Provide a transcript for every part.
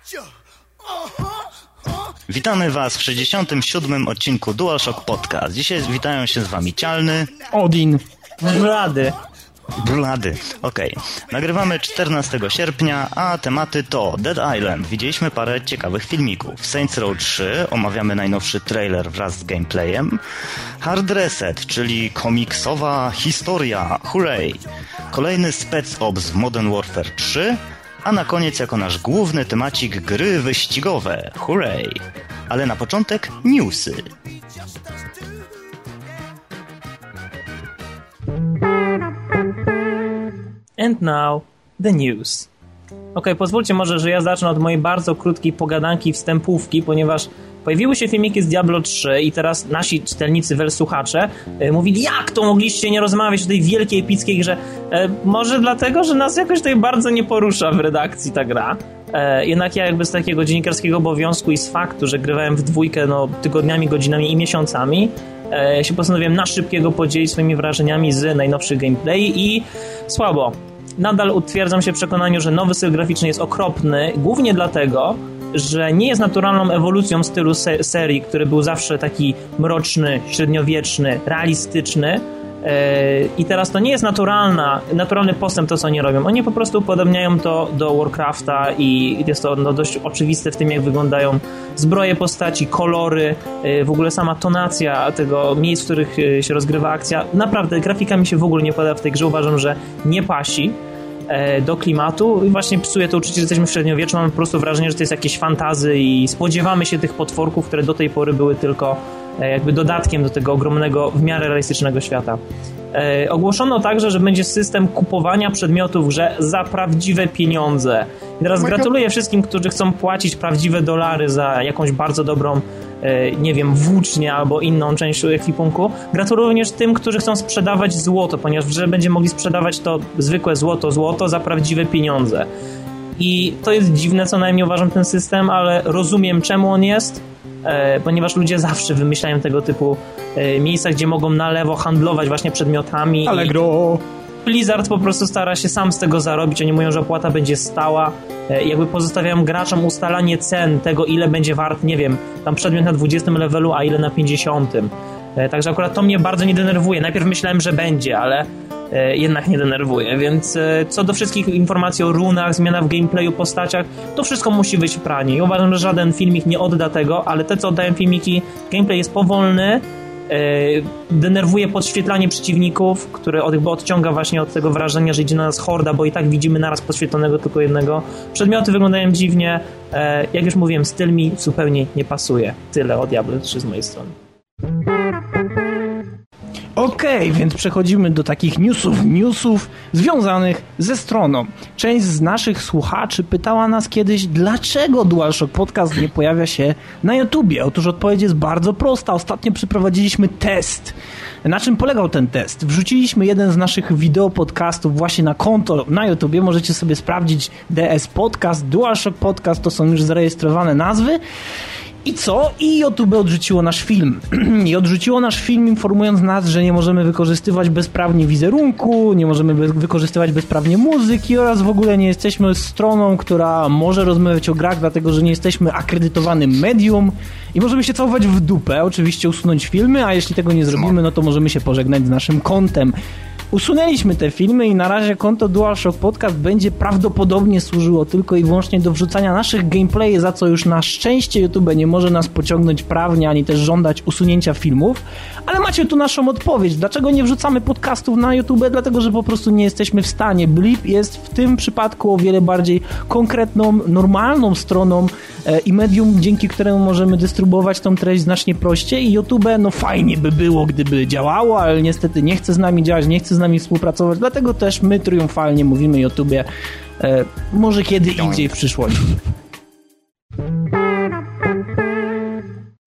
Witamy Was w 67. odcinku DualShock Podcast. Dzisiaj witają się z Wami Cialny, Odin, Brulady. Okej. Nagrywamy 14 sierpnia, a tematy to Dead Island. Widzieliśmy parę ciekawych filmików. Saints Row 3, omawiamy najnowszy trailer wraz z gameplayem. Hard Reset, czyli komiksowa historia. Hooray! Kolejny Spec Ops w Modern Warfare 3, a na koniec jako nasz główny temacik gry wyścigowe. Hooray! Ale na początek newsy. And now the news. Pozwólcie może, że ja zacznę od mojej bardzo krótkiej pogadanki wstępówki, ponieważ pojawiły się filmiki z Diablo 3 i teraz nasi czytelnicy, słuchacze mówili, jak to mogliście nie rozmawiać o tej wielkiej, epickiej grze? Może dlatego, że nas jakoś tutaj bardzo nie porusza w redakcji ta gra. Jednak ja jakby z takiego dziennikarskiego obowiązku i z faktu, że grywałem w dwójkę tygodniami, godzinami i miesiącami, się postanowiłem na szybkiego podzielić swoimi wrażeniami z najnowszych gameplay i słabo. Nadal utwierdzam się w przekonaniu, że nowy styl graficzny jest okropny, głównie dlatego, że nie jest naturalną ewolucją stylu serii, który był zawsze taki mroczny, średniowieczny, realistyczny. I teraz to nie jest naturalny postęp to, co oni robią. Oni po prostu upodobniają to do Warcrafta i jest to dość oczywiste w tym, jak wyglądają zbroje postaci, kolory, w ogóle sama tonacja tego miejsc, w których się rozgrywa akcja. Naprawdę grafika mi się w ogóle nie podoba w tej grze. Uważam, że nie pasi do klimatu i właśnie psuje to uczucie, że jesteśmy w średniowieczu. Mam po prostu wrażenie, że to jest jakieś fantazy i spodziewamy się tych potworków, które do tej pory były tylko jakby dodatkiem do tego ogromnego, w miarę realistycznego świata. Ogłoszono także, że będzie system kupowania przedmiotów w grze za prawdziwe pieniądze. I teraz gratuluję wszystkim, którzy chcą płacić prawdziwe dolary za jakąś bardzo dobrą, nie wiem, włócznię albo inną część ekwipunku. Gratuluję również tym, którzy chcą sprzedawać złoto, ponieważ w grze będzie mogli sprzedawać to zwykłe złoto za prawdziwe pieniądze. I to jest dziwne, co najmniej uważam ten system, ale rozumiem, czemu on jest. Ponieważ ludzie zawsze wymyślają tego typu miejsca, gdzie mogą na lewo handlować właśnie przedmiotami. Allegro! Blizzard po prostu stara się sam z tego zarobić. Oni mówią, że opłata będzie stała. Jakby pozostawiają graczom ustalanie cen tego, ile będzie wart, nie wiem, tam przedmiot na 20 levelu, a ile na 50. Także akurat to mnie bardzo nie denerwuje. Najpierw myślałem, że będzie, ale jednak nie denerwuje, więc co do wszystkich informacji o runach, zmianach w gameplayu, postaciach, to wszystko musi wyjść w pranie i uważam, że żaden filmik nie odda tego, ale te, co oddają filmiki, gameplay jest powolny, denerwuje podświetlanie przeciwników, które odciąga właśnie od tego wrażenia, że idzie na nas horda, bo i tak widzimy naraz podświetlonego tylko jednego. Przedmioty wyglądają dziwnie, jak już mówiłem, styl mi zupełnie nie pasuje. Tyle o Diablo 3 z mojej strony. Więc przechodzimy do takich newsów związanych ze stroną. Część z naszych słuchaczy pytała nas kiedyś, dlaczego DualShock Podcast nie pojawia się na YouTubie. Otóż odpowiedź jest bardzo prosta. Ostatnio przeprowadziliśmy test. Na czym polegał ten test? Wrzuciliśmy jeden z naszych wideo podcastów właśnie na konto na YouTubie. Możecie sobie sprawdzić DS Podcast, DualShock Podcast, to są już zarejestrowane nazwy. I co? I YouTube odrzuciło nasz film. I odrzuciło nasz film, informując nas, że nie możemy wykorzystywać bezprawnie wizerunku, nie możemy wykorzystywać bezprawnie muzyki oraz w ogóle nie jesteśmy stroną, która może rozmawiać o grach, dlatego że nie jesteśmy akredytowanym medium i możemy się całować w dupę, oczywiście usunąć filmy, a jeśli tego nie zrobimy, no to możemy się pożegnać z naszym kontem. Usunęliśmy te filmy i na razie konto DualShock Podcast będzie prawdopodobnie służyło tylko i wyłącznie do wrzucania naszych gameplay, za co już na szczęście YouTube nie może nas pociągnąć prawnie, ani też żądać usunięcia filmów. Ale macie tu naszą odpowiedź. Dlaczego nie wrzucamy podcastów na YouTube? Dlatego, że po prostu nie jesteśmy w stanie. Blip jest w tym przypadku o wiele bardziej konkretną, normalną stroną i medium, dzięki któremu możemy dystrybuować tą treść znacznie prościej i YouTube, no fajnie by było, gdyby działało, ale niestety nie chce z nami działać, nie chce z nami współpracować, dlatego też my triumfalnie mówimy YouTubie może kiedy indziej w przyszłości.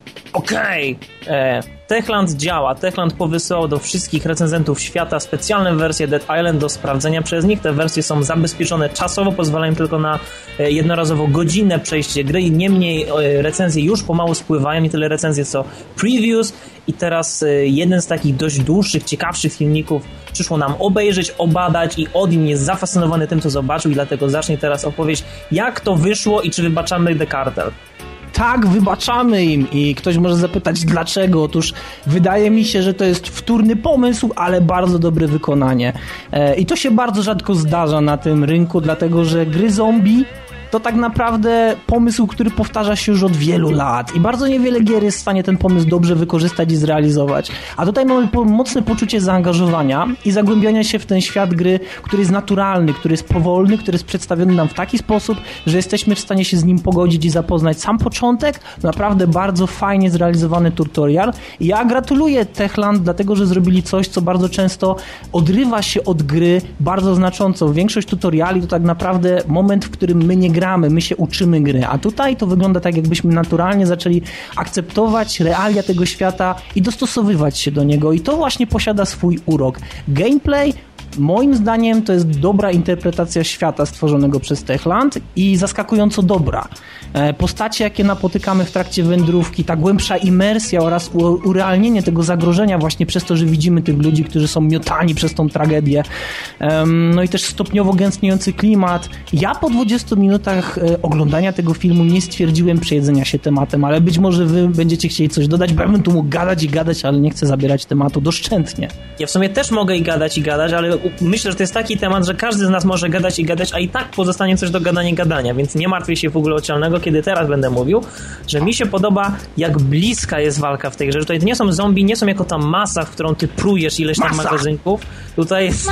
Okej. Techland działa. Techland powysyłał do wszystkich recenzentów świata specjalne wersje Dead Island do sprawdzenia przez nich. Te wersje są zabezpieczone czasowo, pozwalają tylko na jednorazowo godzinne przejście gry i niemniej recenzje już pomału spływają, nie tyle recenzje co previews i teraz jeden z takich dość dłuższych, ciekawszych filmików przyszło nam obejrzeć, obadać i Odin jest zafascynowany tym, co zobaczył i dlatego zacznie teraz opowieść, jak to wyszło i czy wybaczamy The Cartel. Tak, wybaczamy im i ktoś może zapytać dlaczego. Otóż wydaje mi się, że to jest wtórny pomysł, ale bardzo dobre wykonanie. I to się bardzo rzadko zdarza na tym rynku, dlatego że gry zombie to tak naprawdę pomysł, który powtarza się już od wielu lat i bardzo niewiele gier jest w stanie ten pomysł dobrze wykorzystać i zrealizować. A tutaj mamy mocne poczucie zaangażowania i zagłębiania się w ten świat gry, który jest naturalny, który jest powolny, który jest przedstawiony nam w taki sposób, że jesteśmy w stanie się z nim pogodzić i zapoznać. Sam początek, naprawdę bardzo fajnie zrealizowany tutorial i ja gratuluję Techland, dlatego że zrobili coś, co bardzo często odrywa się od gry bardzo znacząco. Większość tutoriali to tak naprawdę moment, w którym my nie gramy, my się uczymy gry, a tutaj to wygląda tak, jakbyśmy naturalnie zaczęli akceptować realia tego świata i dostosowywać się do niego i to właśnie posiada swój urok. Gameplay moim zdaniem to jest dobra interpretacja świata stworzonego przez Techland i zaskakująco dobra. Postacie, jakie napotykamy w trakcie wędrówki, ta głębsza imersja oraz urealnienie tego zagrożenia właśnie przez to, że widzimy tych ludzi, którzy są miotani przez tą tragedię. No i też stopniowo gęstniejący klimat. Ja po 20 minutach oglądania tego filmu nie stwierdziłem przejedzenia się tematem, ale być może wy będziecie chcieli coś dodać, bo ja bym tu mógł gadać i gadać, ale nie chcę zabierać tematu doszczętnie. Ja w sumie też mogę i gadać, ale myślę, że to jest taki temat, że każdy z nas może gadać i gadać, a i tak pozostanie coś do gadania, więc nie martwię się w ogóle o Cialnego, kiedy teraz będę mówił, że mi się podoba, jak bliska jest walka w tej grze, że tutaj nie są zombie, nie są jako ta masa, w którą ty prujesz ileś tam magazynków, tutaj jest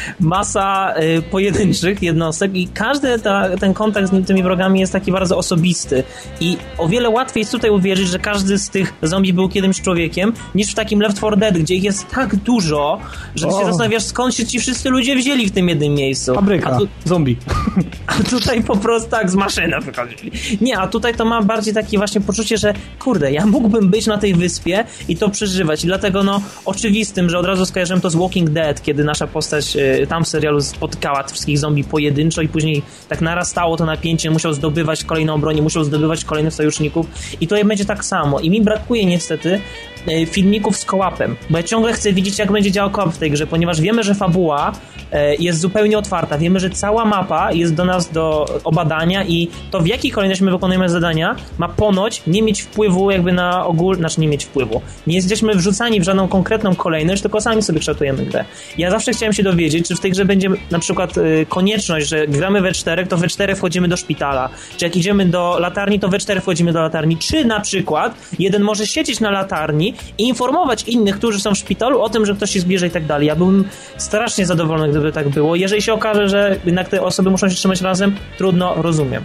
masa pojedynczych jednostek i każdy ten kontakt z tymi wrogami jest taki bardzo osobisty i o wiele łatwiej jest tutaj uwierzyć, że każdy z tych zombie był kiedyś człowiekiem, niż w takim Left 4 Dead, gdzie ich jest tak dużo, że ty się zastanawiasz, skąd się ci wszyscy ludzie wzięli w tym jednym miejscu. Fabryka, zombie. A tutaj po prostu tak z maszyny wychodzili. Nie, a tutaj to ma bardziej takie właśnie poczucie, że kurde, ja mógłbym być na tej wyspie i to przeżywać. I dlatego oczywistym, że od razu skojarzyłem to z Walking Dead, kiedy nasza postać tam w serialu spotykała wszystkich zombie pojedynczo i później tak narastało to napięcie, musiał zdobywać kolejną broń, musiał zdobywać kolejnych sojuszników i tutaj będzie tak samo. I mi brakuje niestety filmików z kołapem, bo ja ciągle chcę widzieć, jak będzie działał kołap w tej grze, ponieważ wiemy, że fabuła jest zupełnie otwarta. Wiemy, że cała mapa jest do nas do obadania i to, w jakiej kolejności my wykonujemy zadania, ma ponoć nie mieć wpływu jakby na nie mieć wpływu. Nie jesteśmy wrzucani w żadną konkretną kolejność, tylko sami sobie kształtujemy grę. Ja zawsze chciałem się dowiedzieć, czy w tej grze będzie na przykład konieczność, że gramy we czterech, to we czterech wchodzimy do szpitala. Czy jak idziemy do latarni, to we czterech wchodzimy do latarni. Czy na przykład jeden może siedzieć na latarni i informować innych, którzy są w szpitalu o tym, że ktoś się zbliża i tak dalej. Ja byłem strasznie zadowolony, gdyby tak było. Jeżeli się okaże, że jednak te osoby muszą się trzymać razem, trudno, rozumiem.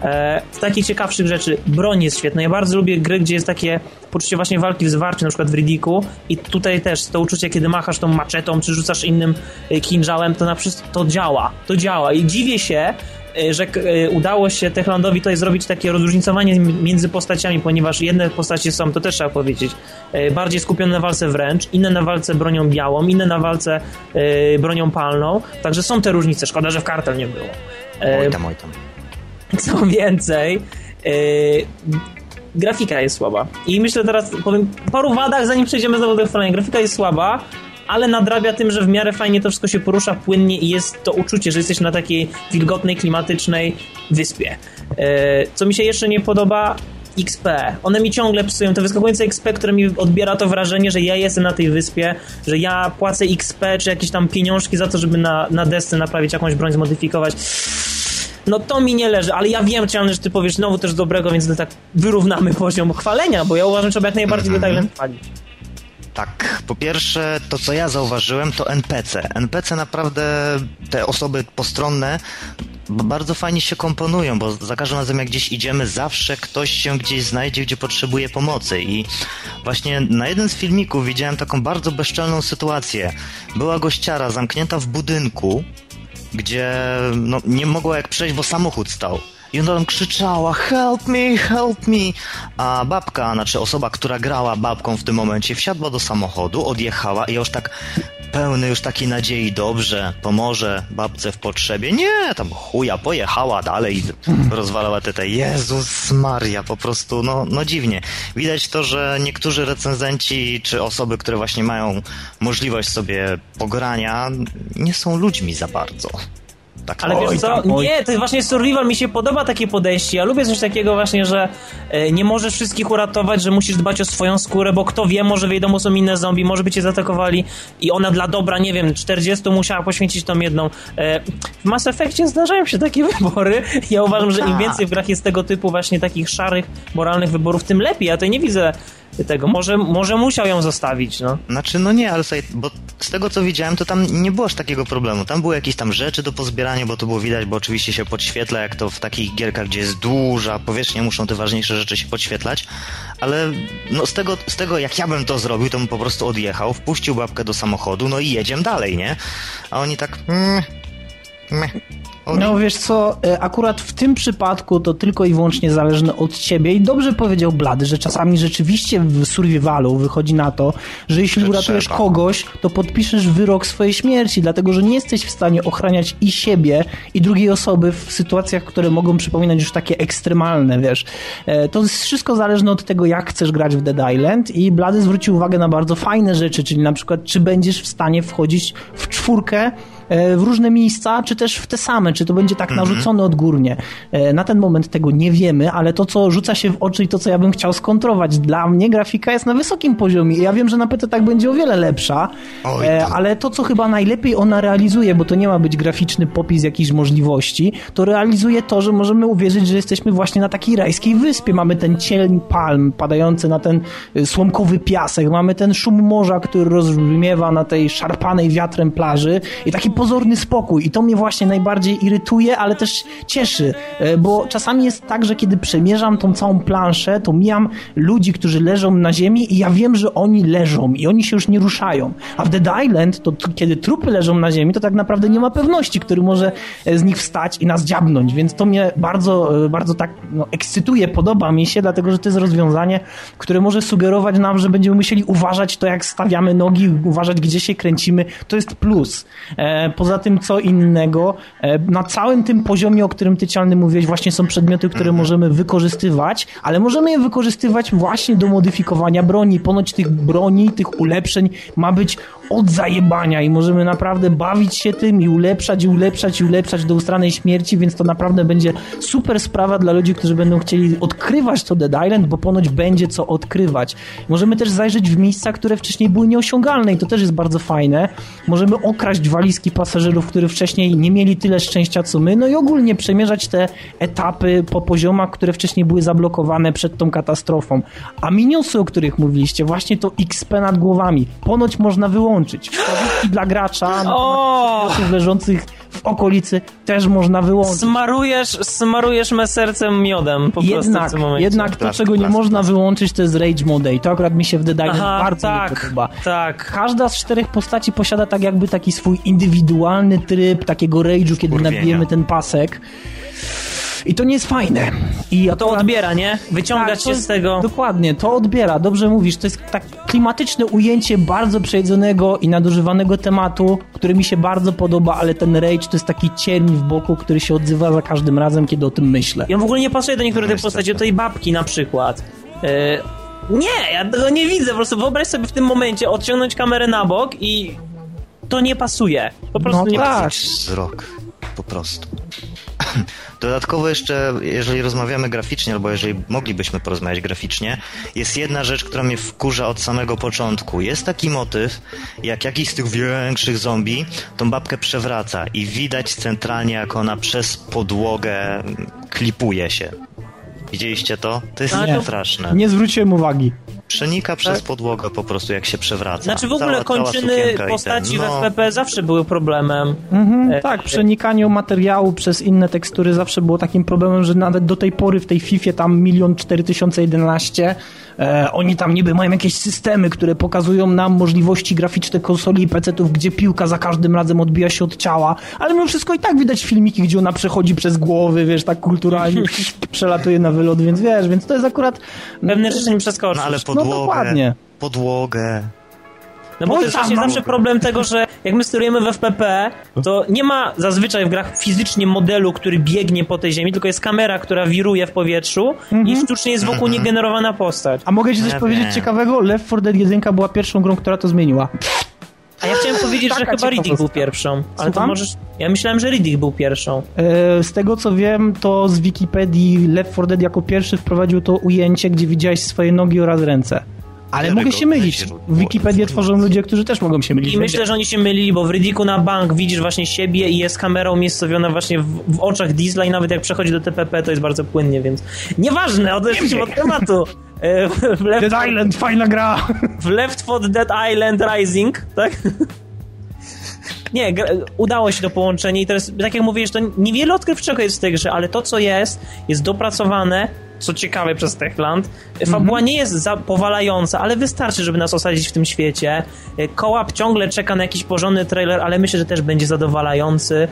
Z takich ciekawszych rzeczy broń jest świetna. Ja bardzo lubię gry, gdzie jest takie poczucie właśnie walki w zwarciu, na przykład w Riddicku i tutaj też to uczucie, kiedy machasz tą maczetą, czy rzucasz innym kinżałem, to działa i dziwię się, że udało się Techlandowi tutaj zrobić takie rozróżnicowanie między postaciami, ponieważ jedne postacie są, to też trzeba powiedzieć, bardziej skupione na walce wręcz, inne na walce bronią białą, inne na walce bronią palną, także są te różnice, szkoda, że w Cartel nie było. Oj tam. Co więcej, grafika jest słaba i myślę teraz, powiem paru wadach, zanim przejdziemy znowu do chwalenia. Grafika jest słaba, ale nadrabia tym, że w miarę fajnie to wszystko się porusza płynnie i jest to uczucie, że jesteś na takiej wilgotnej, klimatycznej wyspie. Co mi się jeszcze nie podoba, XP. One mi ciągle psują. To wyskakujące XP, które mi odbiera to wrażenie, że ja jestem na tej wyspie, że ja płacę XP czy jakieś tam pieniążki za to, żeby na desce naprawić jakąś broń, zmodyfikować. No to mi nie leży, ale ja wiem, Cialny, że ty powiesz znowu też dobrego, więc tak wyrównamy poziom chwalenia, bo ja uważam, że trzeba jak najbardziej detailem chwalić. Tak, po pierwsze, to co ja zauważyłem, to NPC. NPC naprawdę, te osoby postronne bardzo fajnie się komponują, bo za każdym razem jak gdzieś idziemy, zawsze ktoś się gdzieś znajdzie, gdzie potrzebuje pomocy i właśnie na jeden z filmików widziałem taką bardzo bezczelną sytuację. Była gościara zamknięta w budynku, gdzie nie mogła jak przejść, bo samochód stał. I ona tam krzyczała help me, a babka, znaczy osoba, która grała babką w tym momencie, wsiadła do samochodu, odjechała i już tak pełny już takiej nadziei, dobrze, pomoże babce w potrzebie. Nie, tam chuja, pojechała dalej i rozwalała te Jezus Maria, po prostu, no dziwnie. Widać to, że niektórzy recenzenci, czy osoby, które właśnie mają możliwość sobie pogrania, nie są ludźmi za bardzo. Tak, ale wiesz co? Nie, to właśnie survival, mi się podoba takie podejście. Ja lubię coś takiego właśnie, że nie możesz wszystkich uratować, że musisz dbać o swoją skórę, bo kto wie, może w domu są inne zombie, może by cię zaatakowali i ona dla dobra, nie wiem, 40 musiała poświęcić tą jedną. W Mass Effectie zdarzają się takie wybory. Ja uważam, że im więcej w grach jest tego typu właśnie takich szarych, moralnych wyborów, tym lepiej. Ja tutaj nie widzę tego. Może musiał ją zostawić, no. Znaczy, no nie, ale sobie, bo z tego co widziałem, to tam nie było aż takiego problemu. Tam były jakieś tam rzeczy do pozbierania, bo to było widać, bo oczywiście się podświetla, jak to w takich gierkach, gdzie jest duża powierzchnia, muszą te ważniejsze rzeczy się podświetlać, ale no z tego jak ja bym to zrobił, to bym po prostu odjechał, wpuścił babkę do samochodu, no i jedziemy dalej, nie? A oni tak... No wiesz co, akurat w tym przypadku to tylko i wyłącznie zależne od ciebie i dobrze powiedział Blady, że czasami rzeczywiście w survivalu wychodzi na to, że jeśli uratujesz kogoś, to podpiszesz wyrok swojej śmierci, dlatego że nie jesteś w stanie ochraniać i siebie, i drugiej osoby w sytuacjach, które mogą przypominać już takie ekstremalne, wiesz. To jest wszystko zależne od tego, jak chcesz grać w Dead Island i Blady zwrócił uwagę na bardzo fajne rzeczy, czyli na przykład, czy będziesz w stanie wchodzić w czwórkę w różne miejsca, czy też w te same, czy to będzie tak narzucone odgórnie. Na ten moment tego nie wiemy, ale to, co rzuca się w oczy i to, co ja bym chciał skontrować, dla mnie grafika jest na wysokim poziomie i ja wiem, że na PC tak będzie o wiele lepsza, ale to, co chyba najlepiej ona realizuje, bo to nie ma być graficzny popis jakichś możliwości, to realizuje to, że możemy uwierzyć, że jesteśmy właśnie na takiej rajskiej wyspie. Mamy ten cień palm padający na ten słomkowy piasek, mamy ten szum morza, który rozbrzmiewa na tej szarpanej wiatrem plaży i taki pozorny spokój i to mnie właśnie najbardziej irytuje, ale też cieszy, bo czasami jest tak, że kiedy przemierzam tą całą planszę, to mijam ludzi, którzy leżą na ziemi i ja wiem, że oni leżą i oni się już nie ruszają. A w Dead Island, to kiedy trupy leżą na ziemi, to tak naprawdę nie ma pewności, który może z nich wstać i nas dziabnąć, więc to mnie bardzo, bardzo tak ekscytuje, podoba mi się, dlatego, że to jest rozwiązanie, które może sugerować nam, że będziemy musieli uważać to, jak stawiamy nogi, uważać, gdzie się kręcimy. To jest plus. Poza tym, co innego, na całym tym poziomie, o którym ty, Cialny, mówiłeś, właśnie są przedmioty, które możemy wykorzystywać, ale możemy je wykorzystywać właśnie do modyfikowania broni. Ponoć tych broni, tych ulepszeń ma być od zajebania i możemy naprawdę bawić się tym i ulepszać do ustranej śmierci, więc to naprawdę będzie super sprawa dla ludzi, którzy będą chcieli odkrywać to Dead Island, bo ponoć będzie co odkrywać. Możemy też zajrzeć w miejsca, które wcześniej były nieosiągalne i to też jest bardzo fajne. Możemy okraść walizki pasażerów, którzy wcześniej nie mieli tyle szczęścia co my, no i ogólnie przemierzać te etapy po poziomach, które wcześniej były zablokowane przed tą katastrofą. A minusy, o których mówiliście, właśnie to XP nad głowami, ponoć można wyłączyć. Wskazówki dla gracza leżących w okolicy też można wyłączyć. Smarujesz me sercem miodem po prostu w tym momencie. Jednak to, czego nie można wyłączyć, to jest Rage Mode i to akurat mi się w Dead Island bardzo nie podoba. Tak. Każda z 4 postaci posiada tak jakby taki swój indywidualny tryb takiego rage'u, kiedy nabijemy ten pasek. I to nie jest fajne. I to odbiera, nie? Wyciągać się z tego. Dokładnie, to odbiera. Dobrze mówisz. To jest tak klimatyczne ujęcie bardzo przejedzonego i nadużywanego tematu, który mi się bardzo podoba, ale ten rage to jest taki cień w boku, który się odzywa za każdym razem, kiedy o tym myślę. Ja w ogóle nie pasuję do niektórych tych postaci, do tej babki na przykład. Nie, ja tego nie widzę. Po prostu wyobraź sobie w tym momencie odciągnąć kamerę na bok i to nie pasuje. Po prostu nie pasuje. Wzrok. Po prostu. Dodatkowo jeszcze, jeżeli rozmawiamy graficznie, albo jeżeli moglibyśmy porozmawiać graficznie, jest jedna rzecz, która mnie wkurza od samego początku. Jest taki motyw, jak jakiś z tych większych zombie tą babkę przewraca i widać centralnie, jak ona przez podłogę klipuje się. Widzieliście to? To jest straszne. Nie zwróciłem uwagi. Przenika przez podłogę po prostu, jak się przewraca. Znaczy w ogóle kończyny postaci w FPP zawsze były problemem. Tak, przenikanie materiału przez inne tekstury zawsze było takim problemem, że nawet do tej pory w tej FIFA tam 1 4011 oni tam niby mają jakieś systemy, które pokazują nam możliwości graficzne konsoli i PC-ów, gdzie piłka za każdym razem odbija się od ciała, ale mimo wszystko i tak widać filmiki, gdzie ona przechodzi przez głowy, wiesz, tak kulturalnie przelatuje na wylot, więc to jest akurat... Pewne rzeczy nie przeskoczysz. No ale dokładnie. Podłogę. No bo to jest właśnie zawsze problem tego, że jak my sterujemy w FPP, to nie ma zazwyczaj w grach fizycznie modelu, który biegnie po tej ziemi, tylko jest kamera, która wiruje w powietrzu i sztucznie jest wokół niej generowana postać. A mogę ci coś powiedzieć ciekawego? Left 4 Dead 1 była pierwszą grą, która to zmieniła. A ja chciałem powiedzieć, że chyba Riddick był pierwszą. Ale to możesz... Ja myślałem, że Riddick był pierwszą. Z tego co wiem, to z Wikipedii Left 4 Dead jako pierwszy wprowadził to ujęcie, gdzie widziałeś swoje nogi oraz ręce. Ale mogę się mylić. W Wikipedię tworzą ludzie, którzy też mogą się mylić. I myślę, że oni się mylili, bo w Riddicku na bank widzisz właśnie siebie i jest kamera umiejscowiona właśnie w oczach Diesla i nawet jak przechodzi do TPP, to jest bardzo płynnie, więc... Nieważne, odeszliśmy od tematu. Dead Island, fajna gra! W Left 4 Dead Island Rising, tak? Nie, udało się to połączenie i teraz, tak jak mówisz, to niewiele odkrywczego jest w tej grze, ale to, co jest dopracowane, co ciekawe przez Techland. Fabuła nie jest powalająca, ale wystarczy, żeby nas osadzić w tym świecie. Co-op ciągle czeka na jakiś porządny trailer, ale myślę, że też będzie zadowalający.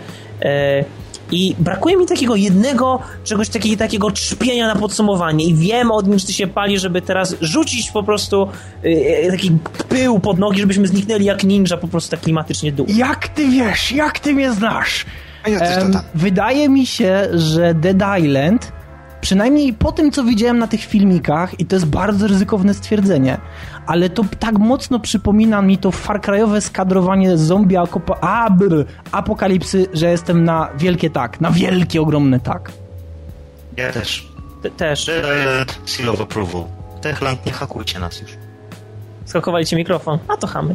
I brakuje mi takiego jednego, czegoś takiego trzpienia na podsumowanie i wiem, od nim, czy ty się pali, żeby teraz rzucić po prostu taki pył pod nogi, żebyśmy zniknęli jak ninja, po prostu tak klimatycznie dół. Jak ty wiesz, jak ty mnie znasz? Wydaje mi się, że Dead Island, przynajmniej po tym, co widziałem na tych filmikach, i to jest bardzo ryzykowne stwierdzenie, ale to tak mocno przypomina mi to Far Cry'owe skadrowanie zombie apokalipsy, że jestem na wielkie tak, na wielkie, ogromne tak. Ja też. Też. Dead Island, Seal of Approval. Techland, nie hakujcie nas już. Skakowali ci mikrofon, a to chamy.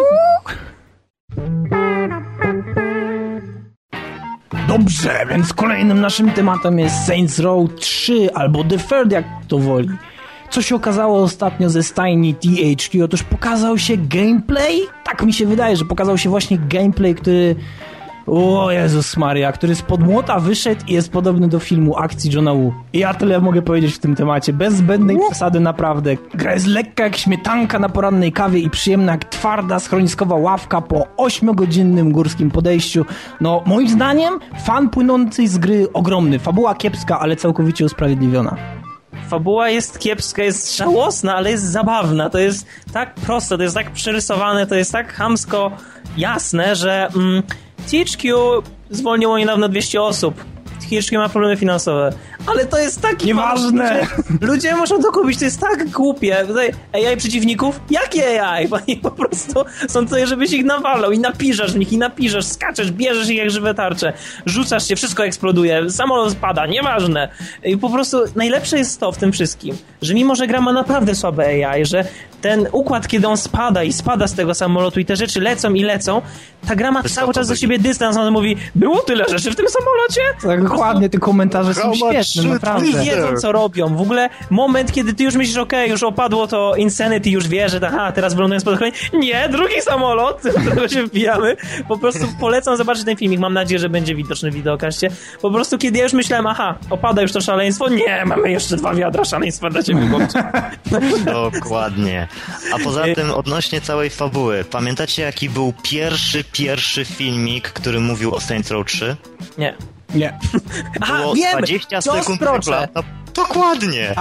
Dobrze, więc kolejnym naszym tematem jest Saints Row 3 albo The Third, jak to woli. Co się okazało ostatnio ze stajni THQ? Otóż pokazał się gameplay? Tak mi się wydaje, że pokazał się właśnie gameplay, który... O Jezus Maria, który spod młota wyszedł i jest podobny do filmu akcji Johna Woo. I ja tyle mogę powiedzieć w tym temacie. Bez zbędnej przesady naprawdę. Gra jest lekka jak śmietanka na porannej kawie i przyjemna jak twarda schroniskowa ławka po 8-godzinnym górskim podejściu. No, moim zdaniem fan płynący z gry ogromny. Fabuła kiepska, ale całkowicie usprawiedliwiona. Fabuła jest kiepska, jest żałosna, ale jest zabawna. To jest tak proste, to jest tak przerysowane, to jest tak chamsko jasne, że THQ zwolniło niedawno 200 osób. THQ ma problemy finansowe. Ale to jest tak... Nieważne! Ludzie muszą to kupić, to jest tak głupie. Tutaj AI przeciwników? Jakie AI? Oni po prostu są tutaj, żebyś ich nawalał i napiżasz w nich, i napiżasz, skaczesz, bierzesz ich jak żywe tarcze, rzucasz się, wszystko eksploduje, samolot spada, nieważne. I po prostu najlepsze jest to w tym wszystkim, że mimo, że gra ma naprawdę słabe AI, że ten układ, kiedy on spada i spada z tego samolotu i te rzeczy lecą i lecą, ta gra ma cały czas do siebie dystans, on mówi, było tyle rzeczy w tym samolocie? Tak, dokładnie, te komentarze są świetne, naprawdę. Oni wiedzą, co robią. W ogóle moment, kiedy ty już myślisz, okej, już opadło to Insanity, już wie, że teraz wylądują spadochronie. Nie, drugi samolot, do którego się wbijamy. Po prostu polecam zobaczyć ten filmik. Mam nadzieję, że będzie widoczny w wideokaście. Po prostu, kiedy ja już myślałem, opada już to szaleństwo. Nie, mamy jeszcze 2 wiadra szaleństwa dla ciebie, chłopcze. Dokładnie. A poza tym, odnośnie całej fabuły, pamiętacie, jaki był pierwszy filmik, który mówił o Saints Row 3? Nie. Było wiem! 20 sekund. No, dokładnie.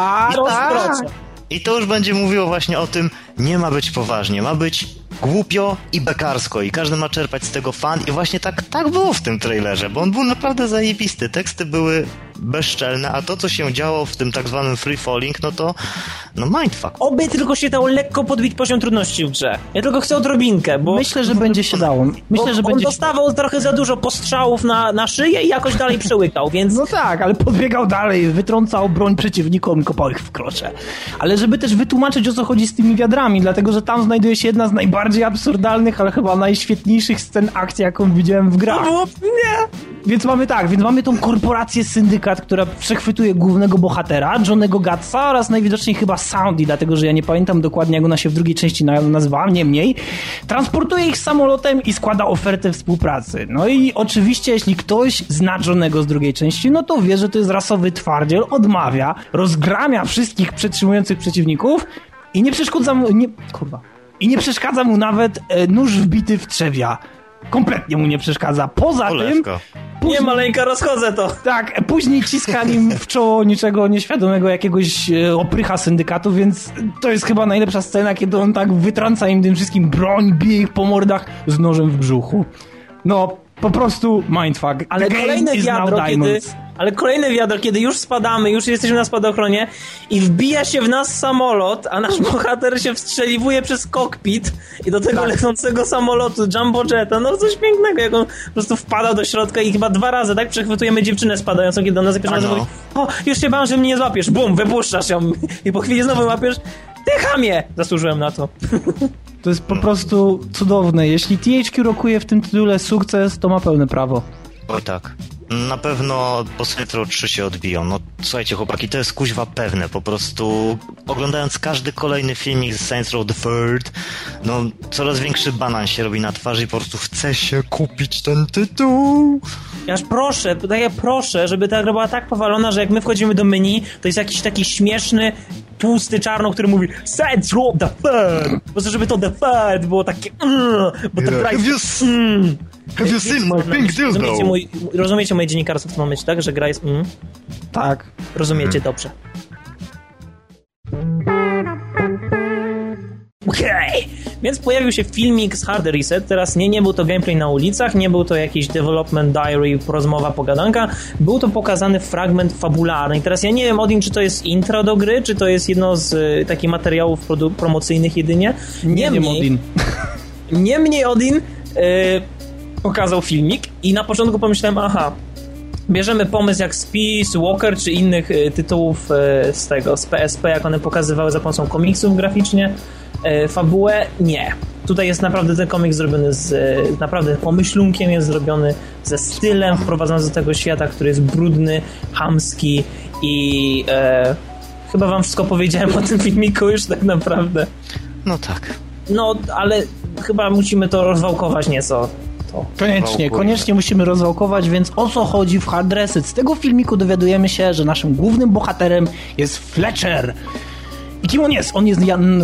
I to już będzie mówiło właśnie o tym, nie ma być poważnie, ma być głupio i bekarsko i każdy ma czerpać z tego fan i właśnie tak było w tym trailerze, bo on był naprawdę zajebisty. Teksty były bezczelne, a to, co się działo w tym tak zwanym free falling, no mindfuck. Oby tylko się dało lekko podbić poziom trudności w grze. Ja tylko chcę odrobinkę, bo... Myślę, że będzie się dało. On dostawał trochę za dużo postrzałów na szyję i jakoś dalej przełykał, więc... No tak, ale podbiegał dalej, wytrącał broń przeciwnikom i kopał ich w krocze. Ale żeby też wytłumaczyć, o co chodzi z tymi wiadrami, dlatego, że tam znajduje się jedna z najbardziej najbardziej absurdalnych, ale chyba najświetniejszych scen akcji, jaką widziałem w grach. Nie! Więc mamy tą korporację Syndykat, która przechwytuje głównego bohatera, Johnnego Gatsa oraz najwidoczniej chyba Soundy, dlatego że ja nie pamiętam dokładnie, jak ona się w drugiej części nazywała, niemniej transportuje ich samolotem i składa ofertę współpracy. No i oczywiście, jeśli ktoś zna Johnnego z drugiej części, no to wie, że to jest rasowy twardziel, odmawia, rozgramia wszystkich przetrzymujących przeciwników i nie przeszkadza mu, nie przeszkadza mu nawet nóż wbity w trzewia. Kompletnie mu nie przeszkadza. Poza tym... Nie, maleńka, rozchodzę to. Tak, później ciska nim w czoło niczego nieświadomego jakiegoś oprycha Syndykatu, więc to jest chyba najlepsza scena, kiedy on tak wytrąca im tym wszystkim broń, bije ich po mordach z nożem w brzuchu. No, po prostu mindfuck. Ale kolejne wiadro, kiedy już spadamy, już jesteśmy na spadochronie i wbija się w nas samolot, a nasz bohater się wstrzeliwuje przez kokpit i do tego lecącego samolotu, Jumbo Jetta, no coś pięknego, jak on po prostu wpadał do środka i chyba 2 razy, tak? Przechwytujemy dziewczynę spadającą, kiedy ona za pierwszym razem mówi: o, już się bałem, że mnie nie złapiesz, bum, wypuszczasz ją i po chwili znowu łapiesz, ty chamie! Zasłużyłem na to. To jest po prostu cudowne. Jeśli THQ rokuje w tym tytule sukces, to ma pełne prawo. Oj tak. Na pewno po Saints Row 3 się odbiją. No słuchajcie chłopaki, to jest kuźwa pewne. Po prostu oglądając każdy kolejny filmik z Saints Row the Third, no coraz większy banan się robi na twarzy i po prostu chce się kupić ten tytuł. Ja proszę, żeby ta gra była tak powalona, że jak my wchodzimy do menu, to jest jakiś taki śmieszny, tłusty czarno, który mówi Saints Row the Third. Po prostu żeby to the Third było takie bo to gra jest... Have you seen my pink dildo? Rozumiecie moje dziennikarstwo w tym momencie, tak? Że gra jest... Tak. Rozumiecie, dobrze. Okej. Więc pojawił się filmik z Hard Reset. Teraz nie był to gameplay na ulicach, nie był to jakiś development diary, rozmowa, pogadanka. Był to pokazany fragment fabularny. I teraz ja nie wiem, Odin, czy to jest intro do gry, czy to jest jedno z takich materiałów promocyjnych jedynie. Niemniej Odin pokazał filmik i na początku pomyślałem, bierzemy pomysł jak z Peace Walker czy innych tytułów z PSP, jak one pokazywały za pomocą komiksów graficznie fabułę. Nie. Tutaj jest naprawdę ten komiks zrobiony z naprawdę pomyślunkiem, jest zrobiony ze stylem, wprowadzony do tego świata, który jest brudny, chamski i chyba wam wszystko powiedziałem o tym filmiku już tak naprawdę. No tak. No, ale chyba musimy to rozwałkować nieco. Koniecznie musimy rozwałkować, więc o co chodzi w Hard Reset? Z tego filmiku dowiadujemy się, że naszym głównym bohaterem jest Fletcher. I kim on jest? On jest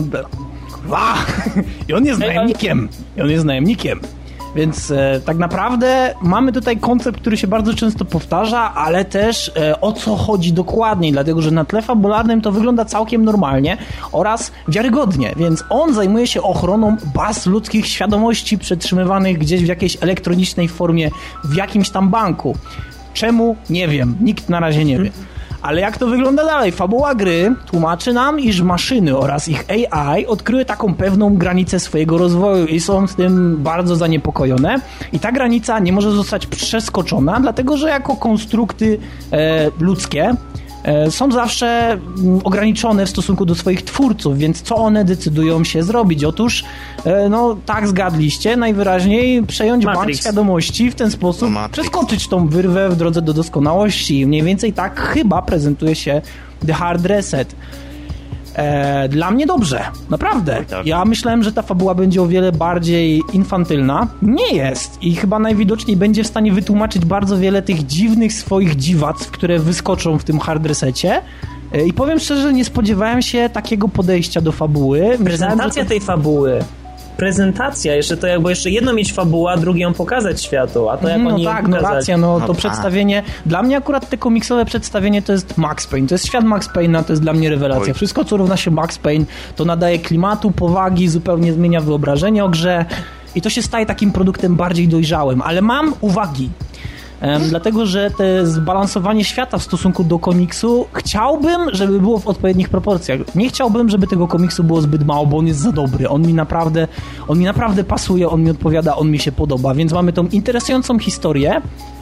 najemnikiem. Więc tak naprawdę mamy tutaj koncept, który się bardzo często powtarza, ale też o co chodzi dokładniej, dlatego że na tle fabularnym to wygląda całkiem normalnie oraz wiarygodnie, więc on zajmuje się ochroną baz ludzkich świadomości przetrzymywanych gdzieś w jakiejś elektronicznej formie w jakimś tam banku. Czemu? Nie wiem. Nikt na razie nie wie. Ale jak to wygląda dalej? Fabuła gry tłumaczy nam, iż maszyny oraz ich AI odkryły taką pewną granicę swojego rozwoju i są z tym bardzo zaniepokojone. I ta granica nie może zostać przeskoczona, dlatego że jako konstrukty ludzkie są zawsze ograniczone w stosunku do swoich twórców, więc co one decydują się zrobić? Otóż, tak zgadliście, najwyraźniej przejąć bank świadomości, w ten sposób przeskoczyć tą wyrwę w drodze do doskonałości. Mniej więcej tak chyba prezentuje się The Hard Reset. Dla mnie dobrze, naprawdę. Ja myślałem, że ta fabuła będzie o wiele bardziej infantylna. Nie jest i chyba najwidoczniej będzie w stanie wytłumaczyć bardzo wiele tych dziwnych swoich dziwactw, które wyskoczą w tym Hard Resecie. I powiem szczerze, nie spodziewałem się takiego podejścia do fabuły. Prezentacja tej fabuły. Jeszcze to jakby jeszcze jedno mieć fabułę, a drugie ją pokazać światu, a to jak oni ją pokazać. Racja, to przedstawienie, dla mnie akurat te komiksowe przedstawienie to jest Max Payne, to jest świat Max Payne'a, to jest dla mnie rewelacja. Wszystko, co równa się Max Payne, to nadaje klimatu, powagi, zupełnie zmienia wyobrażenie o grze i to się staje takim produktem bardziej dojrzałym, ale mam uwagi. Dlatego, że te zbalansowanie świata w stosunku do komiksu chciałbym, żeby było w odpowiednich proporcjach. Nie chciałbym, żeby tego komiksu było zbyt mało, bo on jest za dobry. On mi naprawdę pasuje, on mi odpowiada, on mi się podoba. Więc mamy tą interesującą historię,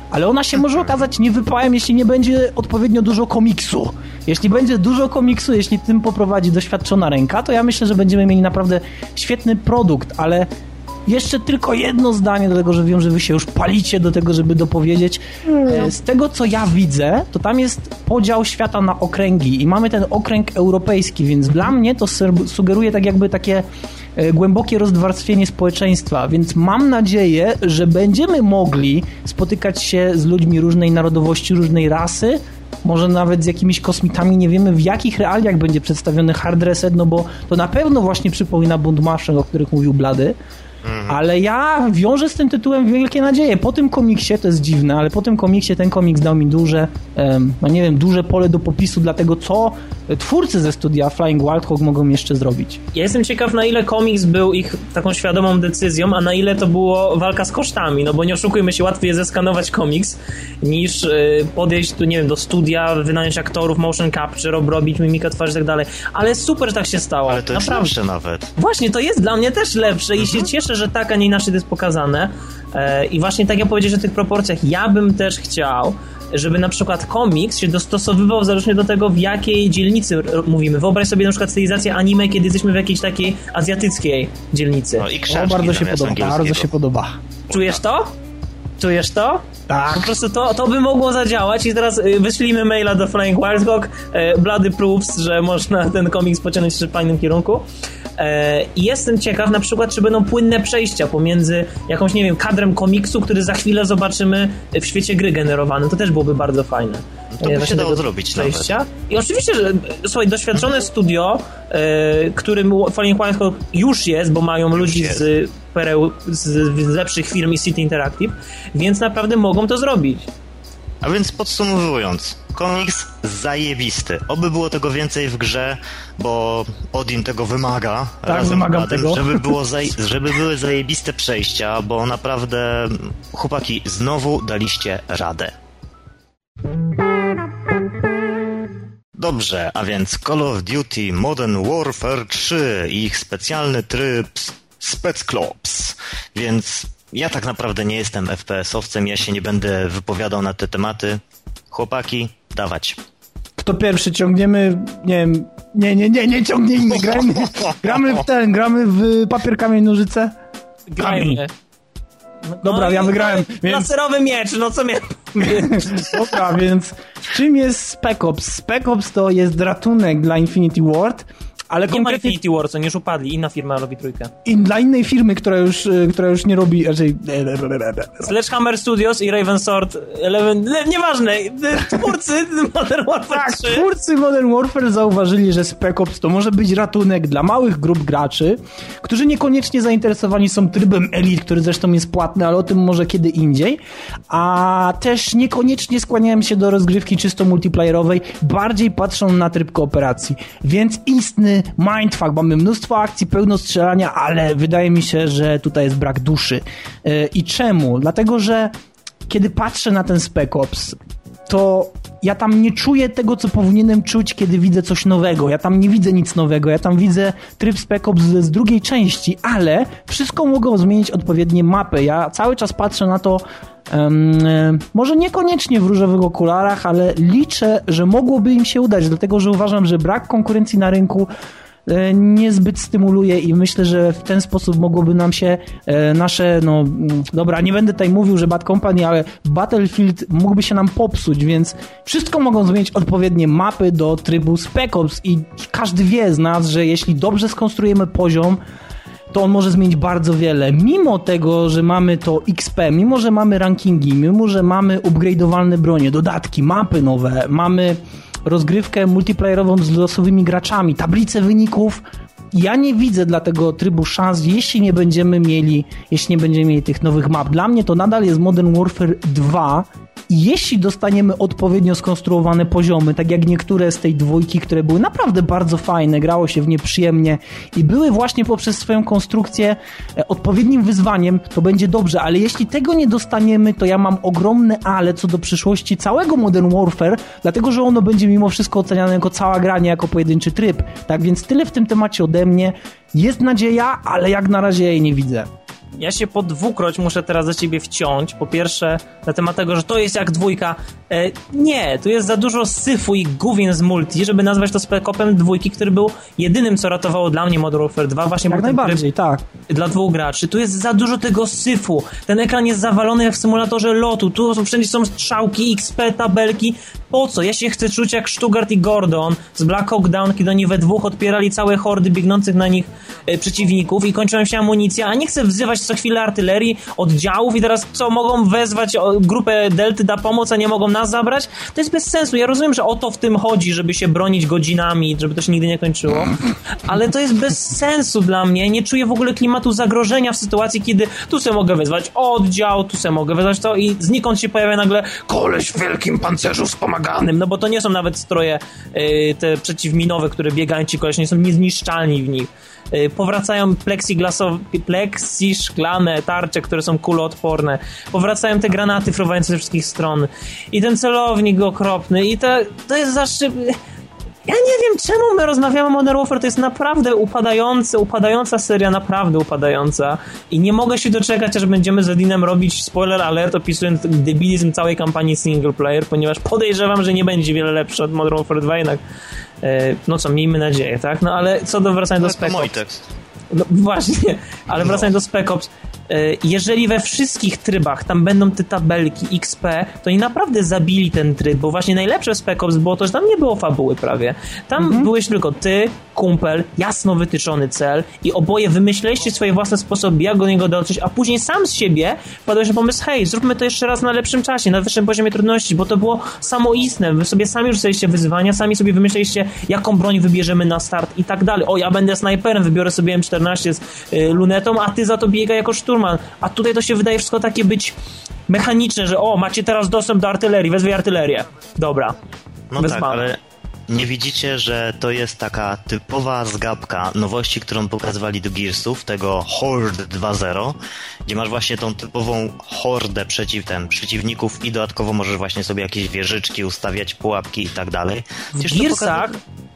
ale ona się może okazać niewypałem, jeśli nie będzie odpowiednio dużo komiksu. Jeśli będzie dużo komiksu, jeśli tym poprowadzi doświadczona ręka, to ja myślę, że będziemy mieli naprawdę świetny produkt, ale jeszcze tylko jedno zdanie, dlatego że wiem, że wy się już palicie do tego, żeby dopowiedzieć. Z tego, co ja widzę, to tam jest podział świata na okręgi i mamy ten okręg europejski, więc dla mnie to sugeruje tak jakby takie głębokie rozwarstwienie społeczeństwa, więc mam nadzieję, że będziemy mogli spotykać się z ludźmi różnej narodowości, różnej rasy, może nawet z jakimiś kosmitami, nie wiemy w jakich realiach będzie przedstawiony Hard Reset, no bo to na pewno właśnie przypomina Bundmaschen, o których mówił Blady, ale ja wiążę z tym tytułem wielkie nadzieje. Po tym komiksie, to jest dziwne, ale po tym komiksie ten komiks dał mi duże, no nie wiem, duże pole do popisu dla tego, co twórcy ze studia Flying Wild Hog mogą jeszcze zrobić. Ja jestem ciekaw, na ile komiks był ich taką świadomą decyzją, a na ile to było walka z kosztami, no bo nie oszukujmy się, łatwiej jest zeskanować komiks, niż podejść tu, nie wiem, do studia, wynająć aktorów, motion capture, obrobić mimikę twarzy i tak dalej. Ale super, że tak się stało. Ale to jest lepsze nawet. Właśnie, to jest dla mnie też lepsze i się cieszę, że tak, a nie inaczej to jest pokazane. I właśnie tak jak powiedziałeś o tych proporcjach, ja bym też chciał, żeby na przykład komiks się dostosowywał zależnie do tego, w jakiej dzielnicy mówimy. Wyobraź sobie na przykład stylizację anime, kiedy jesteśmy w jakiejś takiej azjatyckiej dzielnicy. No i krzaczki bardzo się podoba, bardzo się podoba. Czujesz to? Czujesz to? Tak. Po prostu to by mogło zadziałać i teraz wyślijmy maila do Flying Wild Hog, Bloody Proofs, że można ten komiks pociągnąć w fajnym kierunku. I jestem ciekaw na przykład, czy będą płynne przejścia pomiędzy jakąś, nie wiem, kadrem komiksu, który za chwilę zobaczymy w świecie gry generowanym. To też byłoby bardzo fajne. To by się dało zrobić przejścia. Nawet. I oczywiście, że słuchaj, doświadczone studio, którym Flying Wild Hog już jest, bo mają ludzi z pereł, z lepszych firm i City Interactive, więc naprawdę mogą to zrobić. A więc podsumowując, komiks zajebisty. Oby było tego więcej w grze, bo Odin tego wymaga. Tak, wymagam tego. Żeby były zajebiste przejścia, bo naprawdę, chłopaki, znowu daliście radę. Dobrze, a więc Call of Duty Modern Warfare 3 i ich specjalny tryb Speclops. Więc ja tak naprawdę nie jestem FPS-owcem, ja się nie będę wypowiadał na te tematy. Chłopaki, dawać. Kto pierwszy? Ciągniemy, nie wiem, nie ciągnijmy, gramy w papier, kamień, nożyce? Grajmy. Dobra, ja wygrałem. Więc... Laserowy miecz, no co miałem? Dobra, więc czym jest Spec Ops? Spec Ops to jest ratunek dla Infinity Ward, ale nie ma Infinity Ward, co nie już upadli, inna firma robi trójkę. I dla innej firmy, która już nie robi, raczej... Sledgehammer Studios i Raven Sword, nieważne, twórcy Modern Warfare 3. Tak, twórcy Modern Warfare zauważyli, że Spec Ops to może być ratunek dla małych grup graczy, którzy niekoniecznie zainteresowani są trybem Elite, który zresztą jest płatny, ale o tym może kiedy indziej, a też niekoniecznie skłaniają się do rozgrywki czysto multiplayerowej, bardziej patrzą na tryb kooperacji, więc istny mindfuck, mamy mnóstwo akcji, pełno strzelania, ale wydaje mi się, że tutaj jest brak duszy. I czemu? Dlatego, że kiedy patrzę na ten Spec Ops, to ja tam nie czuję tego, co powinienem czuć, kiedy widzę coś nowego. Ja tam nie widzę nic nowego. Ja tam widzę tryb Spec Ops z drugiej części, ale wszystko mogą zmienić odpowiednie mapy. Ja cały czas patrzę na to może niekoniecznie w różowych okularach, ale liczę, że mogłoby im się udać, dlatego że uważam, że brak konkurencji na rynku niezbyt stymuluje i myślę, że w ten sposób mogłoby nam się nasze, no dobra, nie będę tutaj mówił, że Bad Company, ale Battlefield mógłby się nam popsuć, więc wszystko mogą zmienić odpowiednie mapy do trybu Spec Ops i każdy wie z nas, że jeśli dobrze skonstruujemy poziom, to on może zmienić bardzo wiele. Mimo tego, że mamy to XP, mimo że mamy rankingi, mimo że mamy upgrade'owalne bronie, dodatki, mapy nowe, mamy rozgrywkę multiplayerową z losowymi graczami, tablice wyników, ja nie widzę dla tego trybu szans, jeśli nie będziemy mieli tych nowych map. Dla mnie to nadal jest Modern Warfare 2 i jeśli dostaniemy odpowiednio skonstruowane poziomy, tak jak niektóre z tej dwójki, które były naprawdę bardzo fajne, grało się w nie przyjemnie i były właśnie poprzez swoją konstrukcję odpowiednim wyzwaniem, to będzie dobrze, ale jeśli tego nie dostaniemy, to ja mam ogromne ale co do przyszłości całego Modern Warfare, dlatego, że ono będzie mimo wszystko oceniane jako cała gra, nie jako pojedynczy tryb. Tak więc tyle w tym temacie ode mnie. Jest nadzieja, ale jak na razie jej nie widzę. ja się po dwukroć muszę teraz do ciebie wciąć. Po pierwsze, na temat tego, że to jest jak 2. Nie, tu jest za dużo syfu i gówien z multi, żeby nazwać to Spec Opem 2, który był jedynym, co ratowało dla mnie Modern Warfare 2. Właśnie jak najbardziej, tak. Dla 2 graczy. Tu jest za dużo tego syfu. Ten ekran jest zawalony jak w symulatorze lotu. Tu wszędzie są strzałki, XP, tabelki. Po co? Ja się chcę czuć jak Stuttgart i Gordon z Black Hawk Down, kiedy oni we dwóch odpierali całe hordy biegnących na nich przeciwników i kończyła się amunicja, a nie chcę wzywać co chwilę artylerii, oddziałów i teraz co, mogą wezwać grupę Delty da pomoc, a nie mogą nas zabrać? To jest bez sensu. Ja rozumiem, że o to w tym chodzi, żeby się bronić godzinami, żeby to się nigdy nie kończyło, ale to jest bez sensu dla mnie. Nie czuję w ogóle klimatu zagrożenia w sytuacji, kiedy tu sobie mogę wezwać oddział, tu sobie mogę wezwać to i znikąd się pojawia nagle koleś w wielkim pancerzu wspomaganym, no bo to nie są nawet stroje te przeciwminowe, które biegają ci koleś, nie są niezniszczalni w nich. Powracają pleksiszklane tarcze, które są kuloodporne. Powracają te granaty fruwające ze wszystkich stron. I ten celownik okropny. I to jest zawsze... Ja nie wiem, czemu my rozmawiamy o Modern Warfare. To jest naprawdę upadająca seria, naprawdę upadająca. I nie mogę się doczekać, aż będziemy z Edinem robić spoiler alert, opisując debilizm całej kampanii single player, ponieważ podejrzewam, że nie będzie wiele lepszy od Modern Warfare 2, jednak no co, miejmy nadzieję, tak? No ale co do wracania do Spec Ops. No właśnie, ale wracając do Spec Ops, jeżeli we wszystkich trybach tam będą te tabelki XP, to oni naprawdę zabili ten tryb, bo właśnie najlepsze w Spec Ops było to, że tam nie było fabuły prawie. Tam byłeś tylko ty, kumpel, jasno wytyczony cel i oboje wymyśleliście swoje własne sposoby, jak do niego dotrzeć, a później sam z siebie wpadłeś na pomysł, hej, zróbmy to jeszcze raz na lepszym czasie, na wyższym poziomie trudności, bo to było samoistne, wy sobie sami rzucaliście wyzwania, sami sobie wymyśleliście, jaką broń wybierzemy na start i tak dalej. O, ja będę snajperem, wybiorę sobie M14 z lunetą, a ty za to biega jako szturman. A tutaj to się wydaje wszystko takie być mechaniczne, że o, macie teraz dostęp do artylerii, wezwij artylerię. Dobra. No tak, ale nie widzicie, że to jest taka typowa zgapka nowości, którą pokazywali do Gearsów, tego Horde 2.0, gdzie masz właśnie tą typową hordę przeciwników i dodatkowo możesz właśnie sobie jakieś wieżyczki ustawiać, pułapki i tak dalej. W Gearsach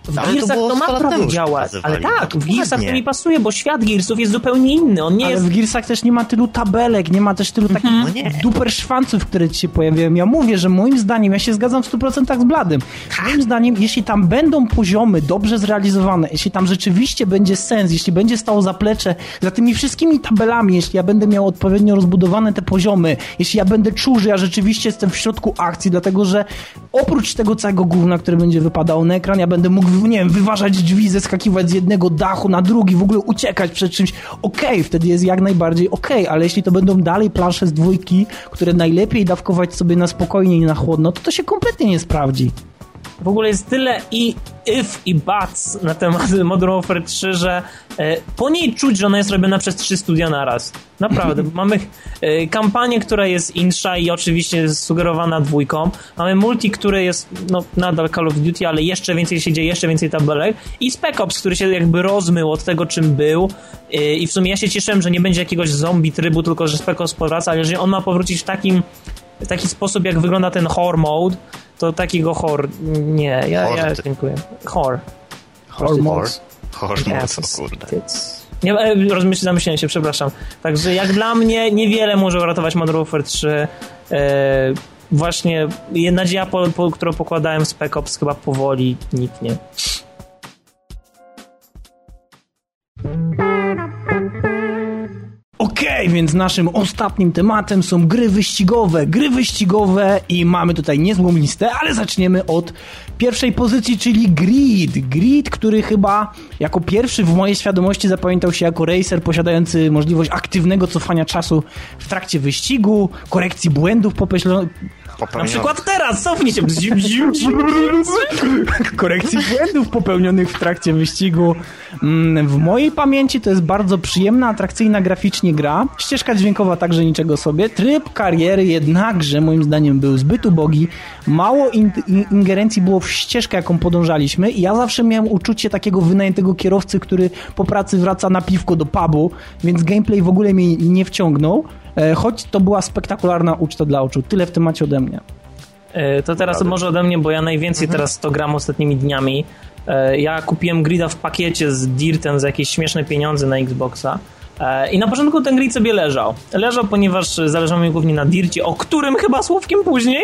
to ma prawo działać, ale tak, w Gearsach to mi pasuje, bo świat Gearsów jest zupełnie inny, on nie ale jest... w Gearsach też nie ma tylu tabelek, nie ma też tylu takich duper szwanców, które ci się pojawiają. Ja mówię, że moim zdaniem, ja się zgadzam w 100% z Bladym, moim zdaniem, jeśli tam będą poziomy dobrze zrealizowane, jeśli tam rzeczywiście będzie sens, jeśli będzie stało zaplecze za tymi wszystkimi tabelami, jeśli ja będę miał odpowiednio rozbudowane te poziomy, jeśli ja będę czuł, że ja rzeczywiście jestem w środku akcji, dlatego że oprócz tego całego gówna, które będzie wypadało na ekran, ja będę mógł, nie wiem, wyważać drzwi, zeskakiwać z jednego dachu na drugi, w ogóle uciekać przed czymś, okej, wtedy jest jak najbardziej okej, ale jeśli to będą dalej plansze z 2, które najlepiej dawkować sobie na spokojnie i na chłodno, to się kompletnie nie sprawdzi. W ogóle jest tyle i buts na temat Modern Warfare 3, że po niej czuć, że ona jest robiona przez 3 studia naraz. Naprawdę. Mamy kampanię, która jest insza i oczywiście jest sugerowana 2. Mamy multi, który jest nadal Call of Duty, ale jeszcze więcej się dzieje, jeszcze więcej tabelek. I Spec Ops, który się jakby rozmył od tego, czym był. I w sumie ja się cieszyłem, że nie będzie jakiegoś zombie trybu, tylko że Spec Ops powraca, ale jeżeli on ma powrócić w taki sposób, jak wygląda ten horror mode, to takiego nie, ja dziękuję. Horror mode, kurde. Nie, zamyśliłem się, przepraszam. Także jak dla mnie niewiele może uratować Modern Warfare 3. Właśnie nadzieja, którą pokładałem w Spec Ops, chyba powoli niknie. Okej, więc naszym ostatnim tematem są gry wyścigowe i mamy tutaj niezłą listę, ale zaczniemy od pierwszej pozycji, czyli Grid, który chyba jako pierwszy w mojej świadomości zapamiętał się jako racer posiadający możliwość aktywnego cofania czasu w trakcie wyścigu, korekcji błędów na przykład teraz, cofnij się. Korekcji błędów popełnionych w trakcie wyścigu. W mojej pamięci to jest bardzo przyjemna, atrakcyjna graficznie gra. Ścieżka dźwiękowa także niczego sobie. Tryb kariery jednakże moim zdaniem był zbyt ubogi. Mało ingerencji było w ścieżkę, jaką podążaliśmy i ja zawsze miałem uczucie takiego wynajętego kierowcy, który po pracy wraca na piwko do pubu, więc gameplay w ogóle mnie nie wciągnął. Choć to była spektakularna uczta dla oczu. Tyle w temacie ode mnie. To teraz może ode mnie, bo ja najwięcej teraz to gram ostatnimi dniami. Ja kupiłem Grida w pakiecie z Dirtem za jakieś śmieszne pieniądze na Xboxa. I na początku ten grid sobie leżał. Leżał, ponieważ zależało mi głównie na dircie, o którym chyba słówkiem później,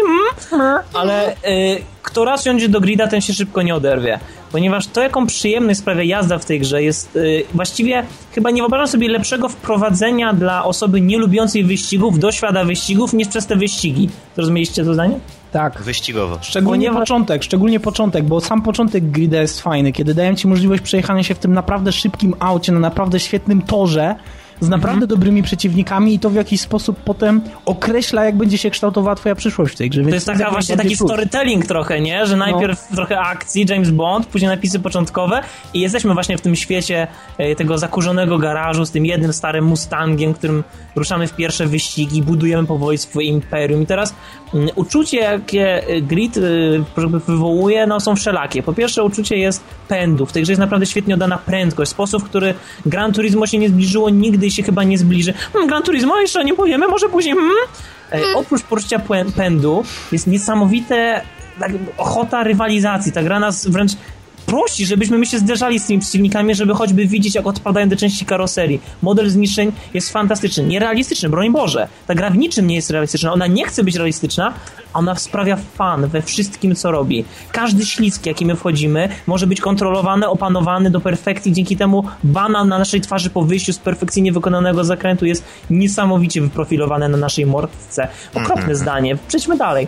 ale kto raz siądzie do grida, ten się szybko nie oderwie. Ponieważ to, jaką przyjemność sprawia jazda w tej grze, jest właściwie chyba nie wyobrażam sobie lepszego wprowadzenia dla osoby nielubiącej wyścigów do świata wyścigów niż przez te wyścigi. Zrozumieliście to zdanie? Tak. Wyścigowo. Szczególnie początek, bo sam początek grida jest fajny, kiedy dają ci możliwość przejechania się w tym naprawdę szybkim aucie, na naprawdę świetnym torze, z naprawdę dobrymi przeciwnikami i to w jakiś sposób potem określa, jak będzie się kształtowała twoja przyszłość w tej grze. To jest taka właśnie taki storytelling trochę, nie? Że najpierw trochę akcji, James Bond, później napisy początkowe i jesteśmy właśnie w tym świecie tego zakurzonego garażu z tym jednym starym Mustangiem, którym ruszamy w pierwsze wyścigi, budujemy powoli swoje imperium i teraz uczucie, jakie Grid wywołuje, no są wszelakie. Po pierwsze uczucie jest pędu. W tej grze jest naprawdę świetnie oddana prędkość. Sposób, w który Gran Turismo się nie zbliżyło nigdy i się chyba nie zbliży. Gran Turismo jeszcze nie powiemy, może później. Oprócz poczucia pędu jest niesamowite ochota rywalizacji. Ta gra nas wręcz prosi, żebyśmy my się zderzali z tymi przeciwnikami, żeby choćby widzieć, jak odpadają te części karoserii. Model zniszczeń jest fantastyczny. Nierealistyczny, broń Boże. Ta gra w niczym nie jest realistyczna. Ona nie chce być realistyczna, a ona sprawia fan we wszystkim, co robi. Każdy ślizg, jaki my wchodzimy, może być kontrolowany, opanowany do perfekcji. Dzięki temu banan na naszej twarzy po wyjściu z perfekcyjnie wykonanego zakrętu jest niesamowicie wyprofilowany na naszej mordce. Okropne zdanie. Przejdźmy dalej.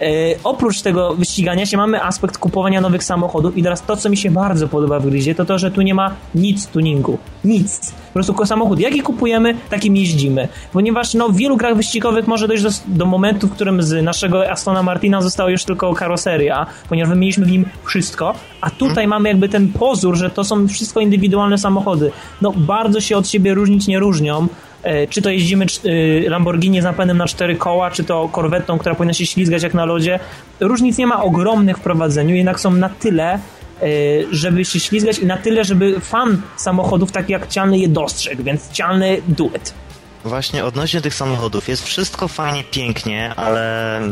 Oprócz tego wyścigania się mamy aspekt kupowania nowych samochodów i teraz to, co mi się bardzo podoba w Gridzie, to to, że tu nie ma nic tuningu. Nic. Po prostu samochód, jaki kupujemy, takim jeździmy. Ponieważ w wielu grach wyścigowych może dojść do momentu, w którym z naszego Astona Martina została już tylko karoseria, ponieważ my mieliśmy w nim wszystko, a tutaj mamy jakby ten pozór, że to są wszystko indywidualne samochody. Bardzo się od siebie różnić nie różnią. Czy to jeździmy Lamborghini z napędem na 4 koła, czy to korwetą, która powinna się ślizgać jak na lodzie. Różnic nie ma ogromnych w prowadzeniu, jednak są na tyle, żeby się ślizgać i na tyle, żeby fan samochodów taki jak Cialny je dostrzegł, więc Cialny duet. Właśnie odnośnie tych samochodów jest wszystko fajnie, pięknie, ale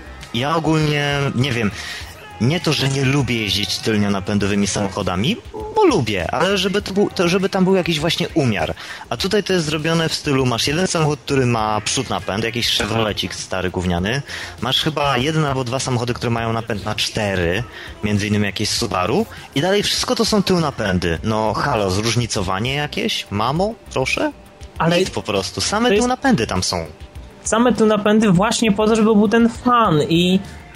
ja ogólnie nie wiem, nie to, że nie lubię jeździć tylnionapędowymi samochodami, bo lubię, ale żeby tam był jakiś właśnie umiar. A tutaj to jest zrobione w stylu, masz jeden samochód, który ma przód napęd, jakiś Chevrolecik stary, gówniany, masz chyba 1 albo 2 samochody, które mają napęd na 4, między innymi jakieś Subaru i dalej wszystko to są tył napędy. Halo, zróżnicowanie jakieś? Mamo, proszę? Ale nic po prostu, same tył napędy tam są. Same tył napędy właśnie po to, żeby był ten fan i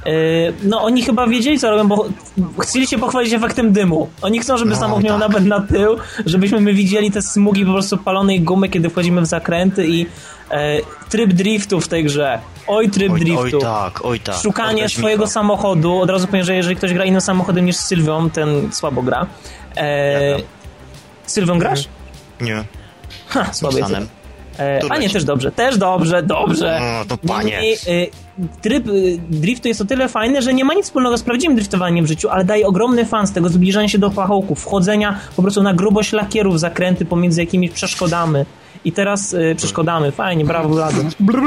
oni chyba wiedzieli, co robią, bo chcieli się pochwalić efektem dymu. Oni chcą, żeby samochód miał napęd na tył, żebyśmy my widzieli te smugi po prostu palonej gumy, kiedy wchodzimy w zakręty i tryb driftu w tej grze. Tryb driftu. Oj tak. Szukanie swojego samochodu. Od razu powiem, że jeżeli ktoś gra innym samochodem niż Sylwią, ten słabo gra. Sylwią grasz? Nie. Słabo jest. A nie, też dobrze. No to panie. Tryb driftu jest o tyle fajny, że nie ma nic wspólnego z prawdziwym driftowaniem w życiu, ale daje ogromny fan z tego zbliżania się do pachołków, wchodzenia po prostu na grubość lakierów, zakręty pomiędzy jakimiś przeszkodami. I teraz przeszkodami. Fajnie, brawo, Vlado.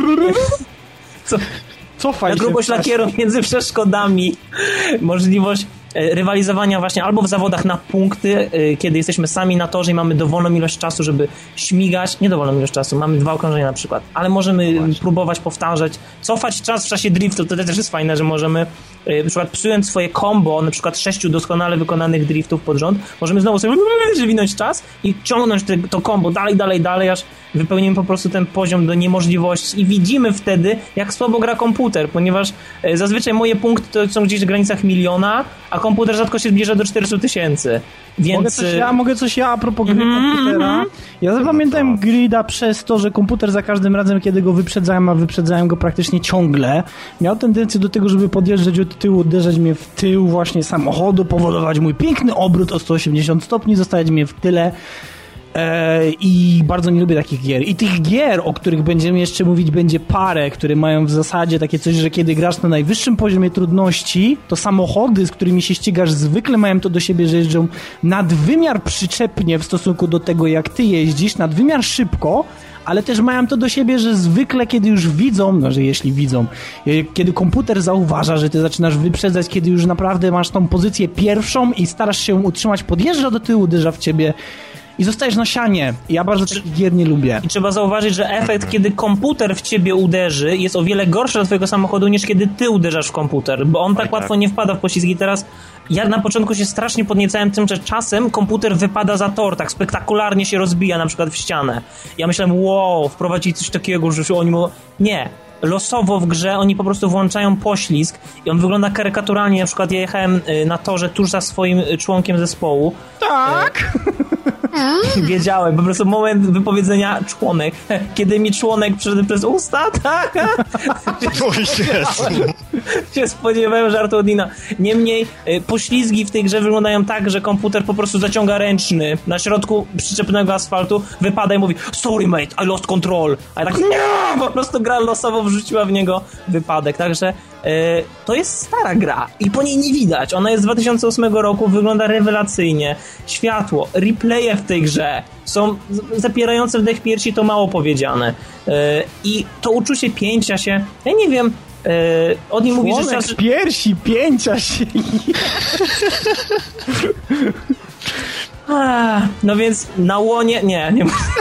Co fajnie? Na grubość lakierów między przeszkodami. Możliwość rywalizowania właśnie albo w zawodach na punkty, kiedy jesteśmy sami na torze i mamy dowolną ilość czasu, żeby śmigać. Niedowolną ilość czasu, mamy 2 okrążenia na przykład, ale możemy próbować powtarzać, cofać czas w czasie driftu. To też jest fajne, że możemy na przykład psując swoje combo, na przykład 6 doskonale wykonanych driftów pod rząd, możemy znowu sobie zwinąć czas i ciągnąć to combo dalej, aż wypełnimy po prostu ten poziom do niemożliwości i widzimy wtedy, jak słabo gra komputer, ponieważ zazwyczaj moje punkty to są gdzieś w granicach 1 000 000, a komputer rzadko się zbliża do 400 000. Więc... Mogę coś a propos gry komputera. Ja zapamiętałem Grida przez to, że komputer za każdym razem, kiedy go wyprzedzałem, a wyprzedzałem go praktycznie ciągle, miał tendencję do tego, żeby podjeżdżać od tyłu, uderzać mnie w tył właśnie samochodu, powodować mój piękny obrót o 180 stopni, zostawiać mnie w tyle. I bardzo nie lubię takich gier. I tych gier, o których będziemy jeszcze mówić, będzie parę, które mają w zasadzie takie coś, że kiedy grasz na najwyższym poziomie trudności, to samochody, z którymi się ścigasz, zwykle mają to do siebie, że jeżdżą nadwymiar przyczepnie w stosunku do tego, jak ty jeździsz, nadwymiar szybko, ale też mają to do siebie, że zwykle kiedy już widzą, kiedy komputer zauważa, że ty zaczynasz wyprzedzać, kiedy już naprawdę masz tą pozycję pierwszą i starasz się utrzymać, podjeżdża do tyłu, uderza w ciebie i zostajesz na sianie. Ja bardzo takich gier nie lubię. I trzeba zauważyć, że efekt, kiedy komputer w ciebie uderzy, jest o wiele gorszy dla twojego samochodu, niż kiedy ty uderzasz w komputer, bo on tak łatwo nie wpada w poślizgi. Teraz ja na początku się strasznie podniecałem tym, że czasem komputer wypada za tor, tak spektakularnie się rozbija, na przykład w ścianę. Ja myślałem, wow, wprowadzili coś takiego, że oni mówią, nie. Losowo w grze oni po prostu włączają poślizg i on wygląda karykaturalnie. Na przykład ja jechałem na torze tuż za swoim członkiem zespołu. Tak! Wiedziałem, po prostu moment wypowiedzenia członek. Kiedy mi członek przeszedł przez usta, tak? Się spodziewałem żartu od Dina. Niemniej poślizgi w tej grze wyglądają tak, że komputer po prostu zaciąga ręczny na środku przyczepnego asfaltu, wypada i mówi sorry mate, I lost control. A ja tak nie, po prostu gra losowo wrzuciła w niego wypadek. Także to jest stara gra i po niej nie widać. Ona jest z 2008 roku, wygląda rewelacyjnie. Światło, replaye w tej grze są zapierające wdech piersi, to mało powiedziane. I to uczucie pięcia się, ja nie wiem, od niej mówi, że czas... piersi, pięcia się. No więc na łonie... Nie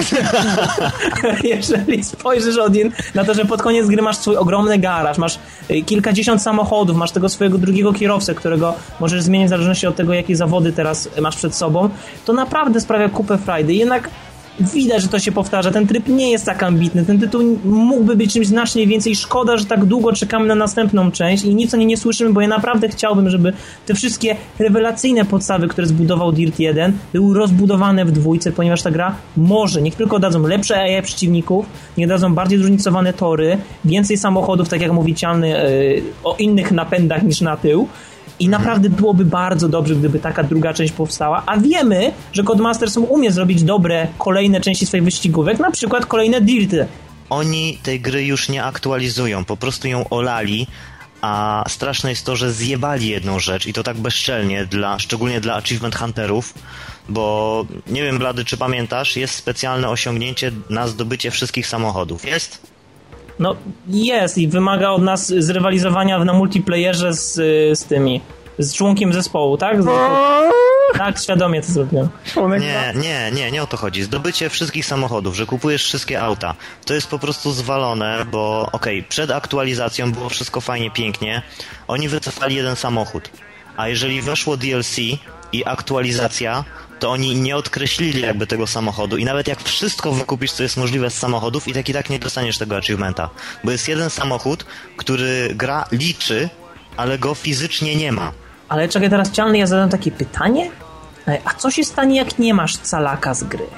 jeżeli spojrzysz, Odin, na to, że pod koniec gry masz swój ogromny garaż, masz kilkadziesiąt samochodów, masz tego swojego drugiego kierowcę, którego możesz zmienić w zależności od tego, jakie zawody teraz masz przed sobą, to naprawdę sprawia kupę frajdy. Jednak widać, że to się powtarza. Ten tryb nie jest tak ambitny. Ten tytuł mógłby być czymś znacznie więcej. Szkoda, że tak długo czekamy na następną część i nic o niej nie słyszymy, bo ja naprawdę chciałbym, żeby te wszystkie rewelacyjne podstawy, które zbudował Dirt 1, były rozbudowane w dwójce, ponieważ ta gra może, niech tylko dadzą lepsze AI przeciwników, niech dadzą bardziej zróżnicowane tory, więcej samochodów, tak jak mówi Cialny, o innych napędach niż na tył. I naprawdę byłoby bardzo dobrze, gdyby taka druga część powstała, a wiemy, że Codemasters umie zrobić dobre kolejne części swoich wyścigówek, na przykład kolejne Dirty. Oni tej gry już nie aktualizują, po prostu ją olali, a straszne jest to, że zjebali jedną rzecz i to tak bezczelnie, szczególnie dla Achievement Hunterów, bo nie wiem, Blady, czy pamiętasz, jest specjalne osiągnięcie na zdobycie wszystkich samochodów. Jest? No jest i wymaga od nas zrywalizowania na multiplayerze z członkiem zespołu, tak? Tak, świadomie to zrobiłem. Nie o to chodzi. Zdobycie wszystkich samochodów, że kupujesz wszystkie auta. To jest po prostu zwalone, bo przed aktualizacją było wszystko fajnie, pięknie. Oni wycofali jeden samochód. A jeżeli weszło DLC i aktualizacja, to oni nie odkreślili jakby tego samochodu i nawet jak wszystko wykupisz, co jest możliwe z samochodów, i tak nie dostaniesz tego achievementa. Bo jest jeden samochód, który gra liczy, ale go fizycznie nie ma. Ale czekaj, teraz Cialny, ja zadam takie pytanie. A co się stanie, jak nie masz calaka z gry?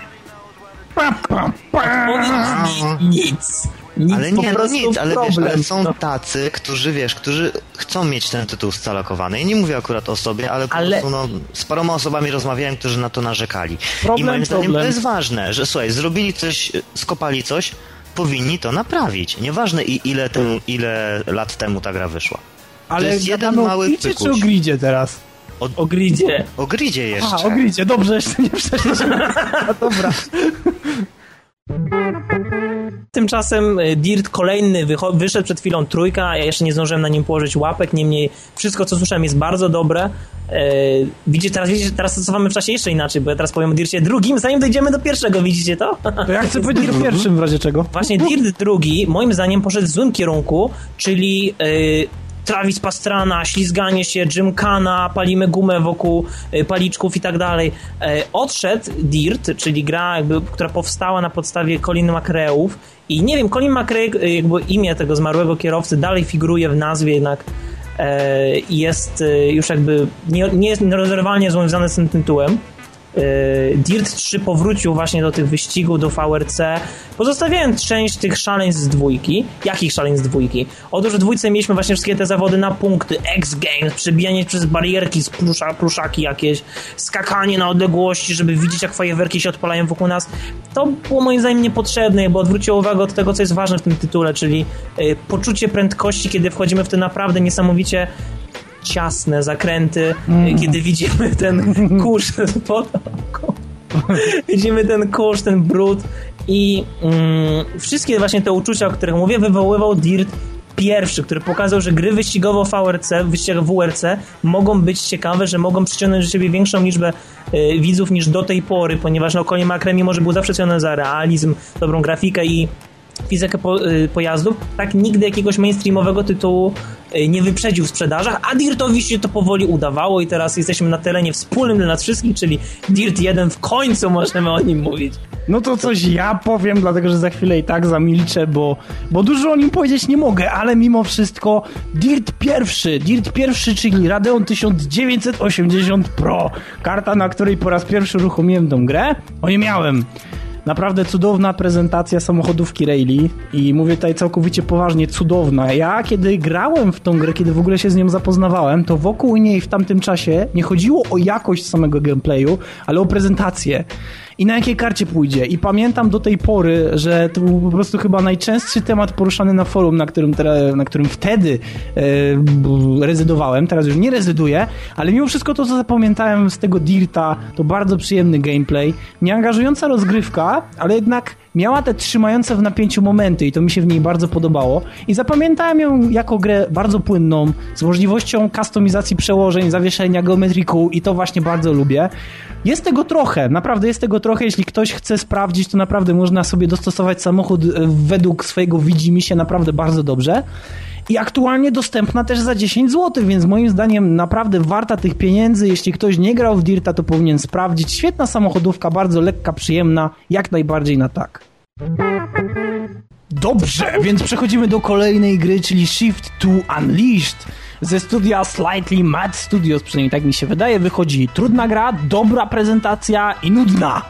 Nic. Ale nie, no nic, ale wiesz, ale są tacy, którzy chcą mieć ten tytuł scalakowany. Ja nie mówię akurat o sobie, ale po prostu z paroma osobami rozmawiałem, którzy na to narzekali. I moim zdaniem to jest ważne, że słuchaj, zrobili coś, skopali coś, powinni to naprawić. Nieważne ile lat temu ta gra wyszła. Ale to jest jeden mały pykuś. Czy o gridzie teraz? O gridzie. O gridzie jeszcze. O gridzie, dobrze, jeszcze nie przeszliśmy. Dobra. Tymczasem Dirt kolejny wyszedł przed chwilą, trójka, ja jeszcze nie zdążyłem na nim położyć łapek, niemniej wszystko, co słyszałem, jest bardzo dobre. Widzicie, teraz stosowamy w czasie jeszcze inaczej, bo ja teraz powiem o Dircie drugim, zanim dojdziemy do pierwszego, widzicie to? To ja chcę powiedzieć o pierwszym, w razie czego. Właśnie Dirt drugi, moim zdaniem, poszedł w złym kierunku, czyli Travis Pastrana, ślizganie się, gymkhana, palimy gumę wokół paliczków i tak dalej. Odszedł Dirt, czyli gra, która powstała na podstawie Colin McRae'ów i nie wiem, Colin McRae, jakby imię tego zmarłego kierowcy dalej figuruje w nazwie, jednak jest już jakby nie jest nierozerwalnie związany z tym tytułem. Dirt 3 powrócił właśnie do tych wyścigów, do VRC, pozostawiając część tych szaleństw z dwójki. Jakich szaleństw z dwójki? Otóż w dwójce mieliśmy właśnie wszystkie te zawody na punkty, X-Games, przebijanie przez barierki z pluszaki jakieś, skakanie na odległości, żeby widzieć, jak fajerwerki się odpalają wokół nas. To było moim zdaniem niepotrzebne, bo odwróciło uwagę od tego, co jest ważne w tym tytule, czyli poczucie prędkości, kiedy wchodzimy w te naprawdę niesamowicie ciasne zakręty, kiedy widzimy ten kurz pod oką. Widzimy ten kurz, ten brud i wszystkie właśnie te uczucia, o których mówię, wywoływał Dirt pierwszy, który pokazał, że gry wyścigowe WRC mogą być ciekawe, że mogą przyciągnąć do siebie większą liczbę widzów niż do tej pory, ponieważ Colin McRae, mimo że był zawsze ceniony za realizm, dobrą grafikę i fizykę pojazdów, tak nigdy jakiegoś mainstreamowego tytułu nie wyprzedził w sprzedażach, a Dirtowi się to powoli udawało i teraz jesteśmy na terenie wspólnym dla nas wszystkich, czyli Dirt 1 w końcu możemy o nim mówić. No to coś ja powiem, dlatego że za chwilę i tak zamilczę, bo dużo o nim powiedzieć nie mogę, ale mimo wszystko Dirt pierwszy, czyli Radeon 1980 Pro, karta, na której po raz pierwszy uruchomiłem tą grę, nie miałem. Naprawdę cudowna prezentacja samochodówki Rally i mówię tutaj całkowicie poważnie, cudowna. Ja kiedy grałem w tą grę, kiedy w ogóle się z nią zapoznawałem, to wokół niej w tamtym czasie nie chodziło o jakość samego gameplayu, ale o prezentację. I na jakiej karcie pójdzie. I pamiętam do tej pory, że to był po prostu chyba najczęstszy temat poruszany na forum, na którym wtedy rezydowałem. Teraz już nie rezyduję, ale mimo wszystko to, co zapamiętałem z tego Dirta, to bardzo przyjemny gameplay. Nieangażująca rozgrywka, ale jednak miała te trzymające w napięciu momenty i to mi się w niej bardzo podobało. I zapamiętałem ją jako grę bardzo płynną, z możliwością kustomizacji przełożeń, zawieszenia, geometrii kół i to właśnie bardzo lubię. Jest tego trochę, naprawdę jest tego trochę. Jeśli ktoś chce sprawdzić, to naprawdę można sobie dostosować samochód według swojego widzimisię naprawdę bardzo dobrze. I aktualnie dostępna też za 10 zł, więc moim zdaniem naprawdę warta tych pieniędzy. Jeśli ktoś nie grał w Dirta, to powinien sprawdzić. Świetna samochodówka, bardzo lekka, przyjemna, jak najbardziej na tak. Dobrze, więc przechodzimy do kolejnej gry, czyli Shift 2 Unleashed. Ze studia Slightly Mad Studios, przynajmniej tak mi się wydaje, wychodzi trudna gra, dobra prezentacja i nudna.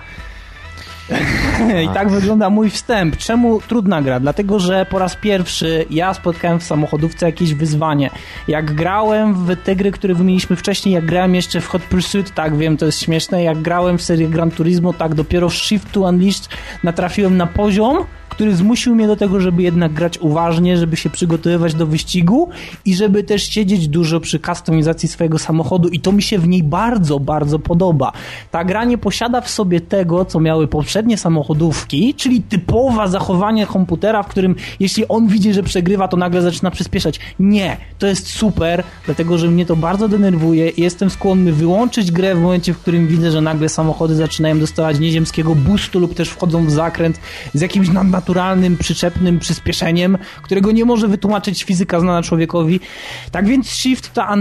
I tak wygląda mój wstęp. Czemu trudna gra? Dlatego, że po raz pierwszy ja spotkałem w samochodówce jakieś wyzwanie. Jak grałem w te gry, które wymieniliśmy wcześniej, jak grałem jeszcze w Hot Pursuit, tak wiem, to jest śmieszne, jak grałem w serię Gran Turismo, tak dopiero w Shift 2 Unleashed natrafiłem na poziom, który zmusił mnie do tego, żeby jednak grać uważnie, żeby się przygotowywać do wyścigu i żeby też siedzieć dużo przy kustomizacji swojego samochodu i to mi się w niej bardzo, bardzo podoba. Ta gra nie posiada w sobie tego, co miały poprzednie samochodówki, czyli typowe zachowanie komputera, w którym jeśli on widzi, że przegrywa, to nagle zaczyna przyspieszać. Nie, to jest super, dlatego że mnie to bardzo denerwuje i jestem skłonny wyłączyć grę w momencie, w którym widzę, że nagle samochody zaczynają dostawać nieziemskiego boostu lub też wchodzą w zakręt z jakimś nadnaturalnym, przyczepnym przyspieszeniem, którego nie może wytłumaczyć fizyka znana człowiekowi. Tak więc Shift 2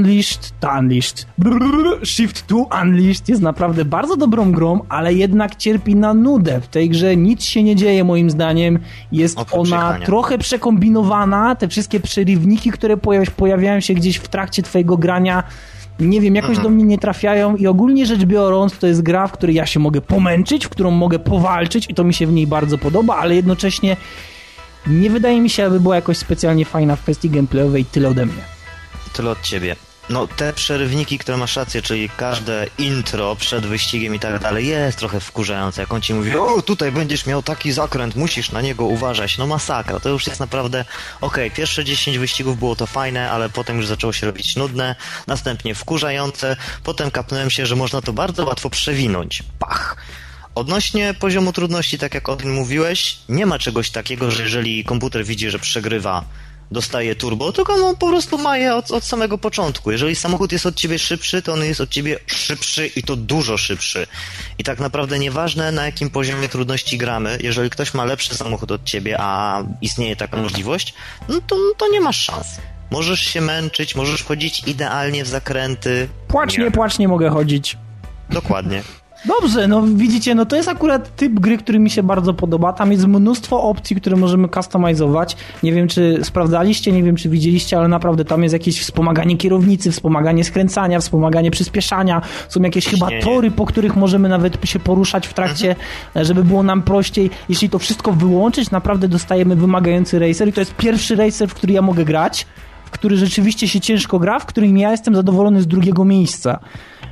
Unleashed jest naprawdę bardzo dobrą grą, ale jednak cierpi na nudę. W tej grze nic się nie dzieje moim zdaniem. Jest ona trochę przekombinowana. Te wszystkie przerywniki, które pojawiają się gdzieś w trakcie twojego grania, nie wiem, jakoś do mnie nie trafiają i ogólnie rzecz biorąc to jest gra, w której ja się mogę pomęczyć, w którą mogę powalczyć i to mi się w niej bardzo podoba, ale jednocześnie nie wydaje mi się, aby była jakoś specjalnie fajna w kwestii gameplayowej. Tyle ode mnie. Tyle od ciebie. No te przerywniki, które masz rację, czyli każde intro przed wyścigiem i tak dalej jest trochę wkurzające, jak on ci mówi, o tutaj będziesz miał taki zakręt, musisz na niego uważać, no masakra, to już jest naprawdę okej, pierwsze 10 wyścigów było to fajne, ale potem już zaczęło się robić nudne, następnie wkurzające, potem kapnąłem się, że można to bardzo łatwo przewinąć, pach. Odnośnie poziomu trudności, tak jak o tym mówiłeś, nie ma czegoś takiego, że jeżeli komputer widzi, że przegrywa, dostaje turbo, tylko on po prostu ma je od samego początku. Jeżeli samochód jest od ciebie szybszy, to on jest od ciebie szybszy i to dużo szybszy. I tak naprawdę nieważne, na jakim poziomie trudności gramy, jeżeli ktoś ma lepszy samochód od ciebie, a istnieje taka możliwość, no to nie masz szans. Możesz się męczyć, możesz chodzić idealnie w zakręty. Płacz, nie mogę chodzić. Dokładnie. Dobrze, no widzicie, no to jest akurat typ gry, który mi się bardzo podoba. Tam jest mnóstwo opcji, które możemy customizować. Nie wiem, czy sprawdzaliście, nie wiem, czy widzieliście, ale naprawdę tam jest jakieś wspomaganie kierownicy, wspomaganie skręcania, wspomaganie przyspieszania. Są jakieś chyba tory, po których możemy nawet się poruszać w trakcie, żeby było nam prościej. Jeśli to wszystko wyłączyć, naprawdę dostajemy wymagający racer i to jest pierwszy racer, w który ja mogę grać, w który rzeczywiście się ciężko gra, w którym ja jestem zadowolony z drugiego miejsca.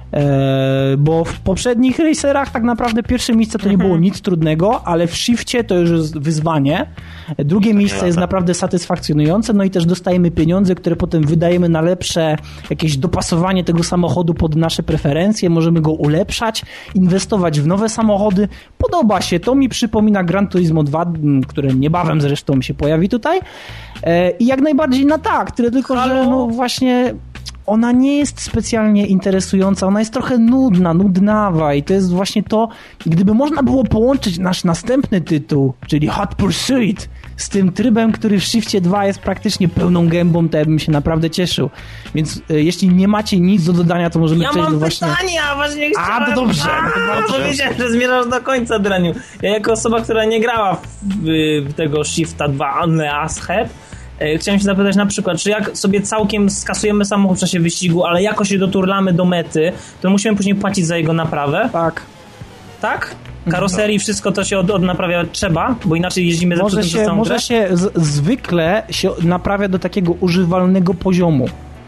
Bo w poprzednich racerach tak naprawdę pierwsze miejsce to nie było nic trudnego, ale w shifcie to już jest wyzwanie. Drugie miejsce jest naprawdę satysfakcjonujące, no i też dostajemy pieniądze, które potem wydajemy na lepsze jakieś dopasowanie tego samochodu pod nasze preferencje, możemy go ulepszać, inwestować w nowe samochody. Podoba się, to mi przypomina Gran Turismo 2, które niebawem zresztą się pojawi tutaj. I jak najbardziej na tak, tyle tylko, że no właśnie ona nie jest specjalnie interesująca, ona jest trochę nudnawa i to jest właśnie to, gdyby można było połączyć nasz następny tytuł, czyli Hot Pursuit, z tym trybem, który w Shifcie 2 jest praktycznie pełną gębą, to ja bym się naprawdę cieszył. Więc jeśli nie macie nic do dodania, to możemy przejść do właśnie... Ja mam pytanie, a właśnie chciałem... to dobrze. Powiedziałem, że zmierzasz do końca, Draniu. Ja jako osoba, która nie grała w tego Shifta 2 Only As Head, chciałem się zapytać na przykład, czy jak sobie całkiem skasujemy samochód w czasie wyścigu, ale jakoś się doturlamy do mety, to musimy później płacić za jego naprawę? Tak. Tak? Karoserii, wszystko to się odnaprawia trzeba, bo inaczej jeździmy zepsutym przez całą grę? Zwykle się naprawia do takiego używalnego poziomu.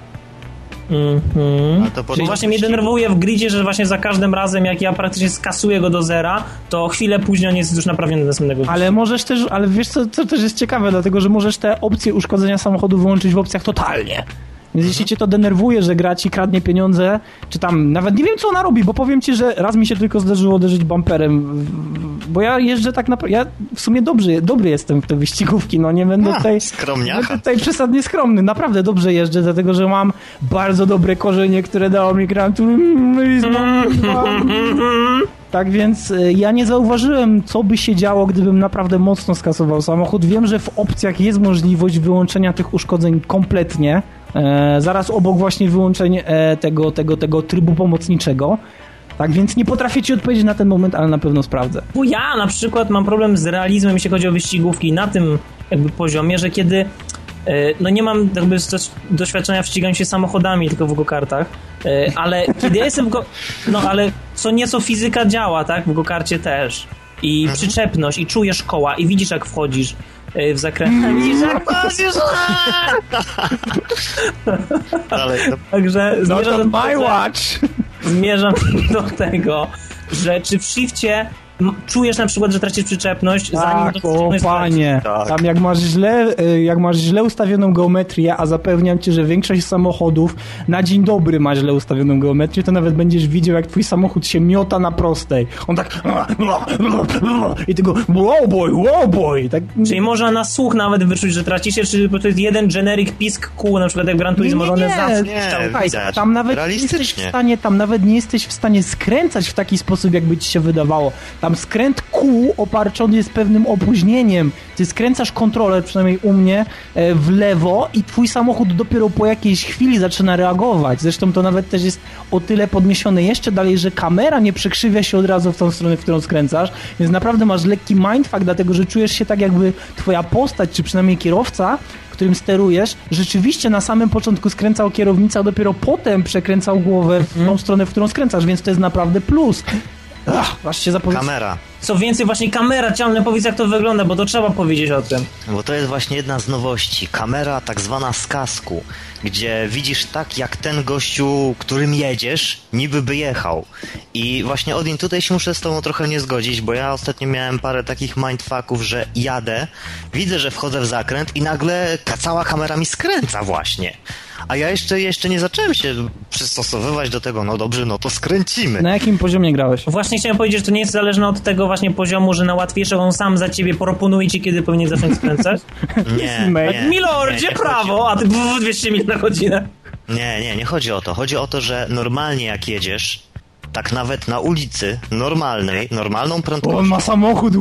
Czyli właśnie mnie denerwuje w gridzie, że właśnie za każdym razem jak ja praktycznie skasuję go do zera, to chwilę później on jest już naprawiony do następnego. Ale wiesz co też jest ciekawe, dlatego że możesz te opcje uszkodzenia samochodu wyłączyć w opcjach totalnie. Więc jeśli cię to denerwuje, że gra ci kradnie pieniądze, czy tam, nawet nie wiem co ona robi, bo powiem ci, że raz mi się tylko zdarzyło uderzyć bumperem, bo ja jeżdżę tak naprawdę, ja w sumie dobry jestem w te wyścigówki, no nie będę tutaj przesadnie skromny, naprawdę dobrze jeżdżę, dlatego że mam bardzo dobre korzenie, które dało mi Gran Turismo. Tak więc ja nie zauważyłem, co by się działo, gdybym naprawdę mocno skasował samochód. Wiem, że w opcjach jest możliwość wyłączenia tych uszkodzeń kompletnie. Zaraz obok właśnie wyłączenie tego trybu pomocniczego. Tak więc nie potrafię ci odpowiedzieć na ten moment, ale na pewno sprawdzę. Bo ja na przykład mam problem z realizmem, jeśli chodzi o wyścigówki na tym jakby poziomie, że kiedy no nie mam jakby doświadczenia w ściganiu się samochodami, tylko w go-kartach, ale kiedy ja jestem no ale co nieco fizyka działa, tak? W go-karcie też. I przyczepność, i czujesz koła, i widzisz jak wchodzisz w zakręt. Widzisz jak wchodzisz! Także zmierzam do tego, że czy w shifcie czujesz na przykład, że tracisz przyczepność, zanim o panie, tam jak masz źle ustawioną geometrię, a zapewniam cię, że większość samochodów na dzień dobry ma źle ustawioną geometrię, to nawet będziesz widział, jak twój samochód się miota na prostej. On tak i tego wow boy. Tak... Czyli można na słuch nawet wyczuć, że tracisz się, czy to jest jeden generic pisk kół, na przykład jak Gran Turismo, że one zawsze tam nawet nie jesteś w stanie skręcać w taki sposób, jakby ci się wydawało. Tam skręt kół obarczony jest pewnym opóźnieniem. Ty skręcasz kontroler, przynajmniej u mnie, w lewo i twój samochód dopiero po jakiejś chwili zaczyna reagować. Zresztą to nawet też jest o tyle podniesione jeszcze dalej, że kamera nie przekrzywia się od razu w tą stronę, w którą skręcasz, więc naprawdę masz lekki mindfuck, dlatego że czujesz się tak, jakby twoja postać, czy przynajmniej kierowca, którym sterujesz, rzeczywiście na samym początku skręcał kierownicę, a dopiero potem przekręcał głowę w tą stronę, w którą skręcasz, więc to jest naprawdę plus. Kamera. Co więcej, właśnie kamera, ciągle powiedz jak to wygląda, bo to trzeba powiedzieć o tym. Bo to jest właśnie jedna z nowości. Kamera tak zwana z kasku, gdzie widzisz tak, jak ten gościu, którym jedziesz, niby by jechał. I właśnie Odin, tutaj się muszę z tobą trochę nie zgodzić, bo ja ostatnio miałem parę takich mindfucków, że jadę, widzę, że wchodzę w zakręt i nagle cała kamera mi skręca właśnie. A ja jeszcze nie zacząłem się przystosowywać do tego, no dobrze, no to skręcimy. Na jakim poziomie grałeś? Właśnie chciałem powiedzieć, że to nie jest zależne od tego właśnie poziomu, że na łatwiejszym on sam za ciebie proponuje ci, kiedy powinien zacząć skręcać? Nie. Milordzie, prawo, a ty 200 mil na godzinę. Nie chodzi o to. Chodzi o to, że normalnie jak jedziesz, tak nawet na ulicy normalną prędkością. On ma samochód.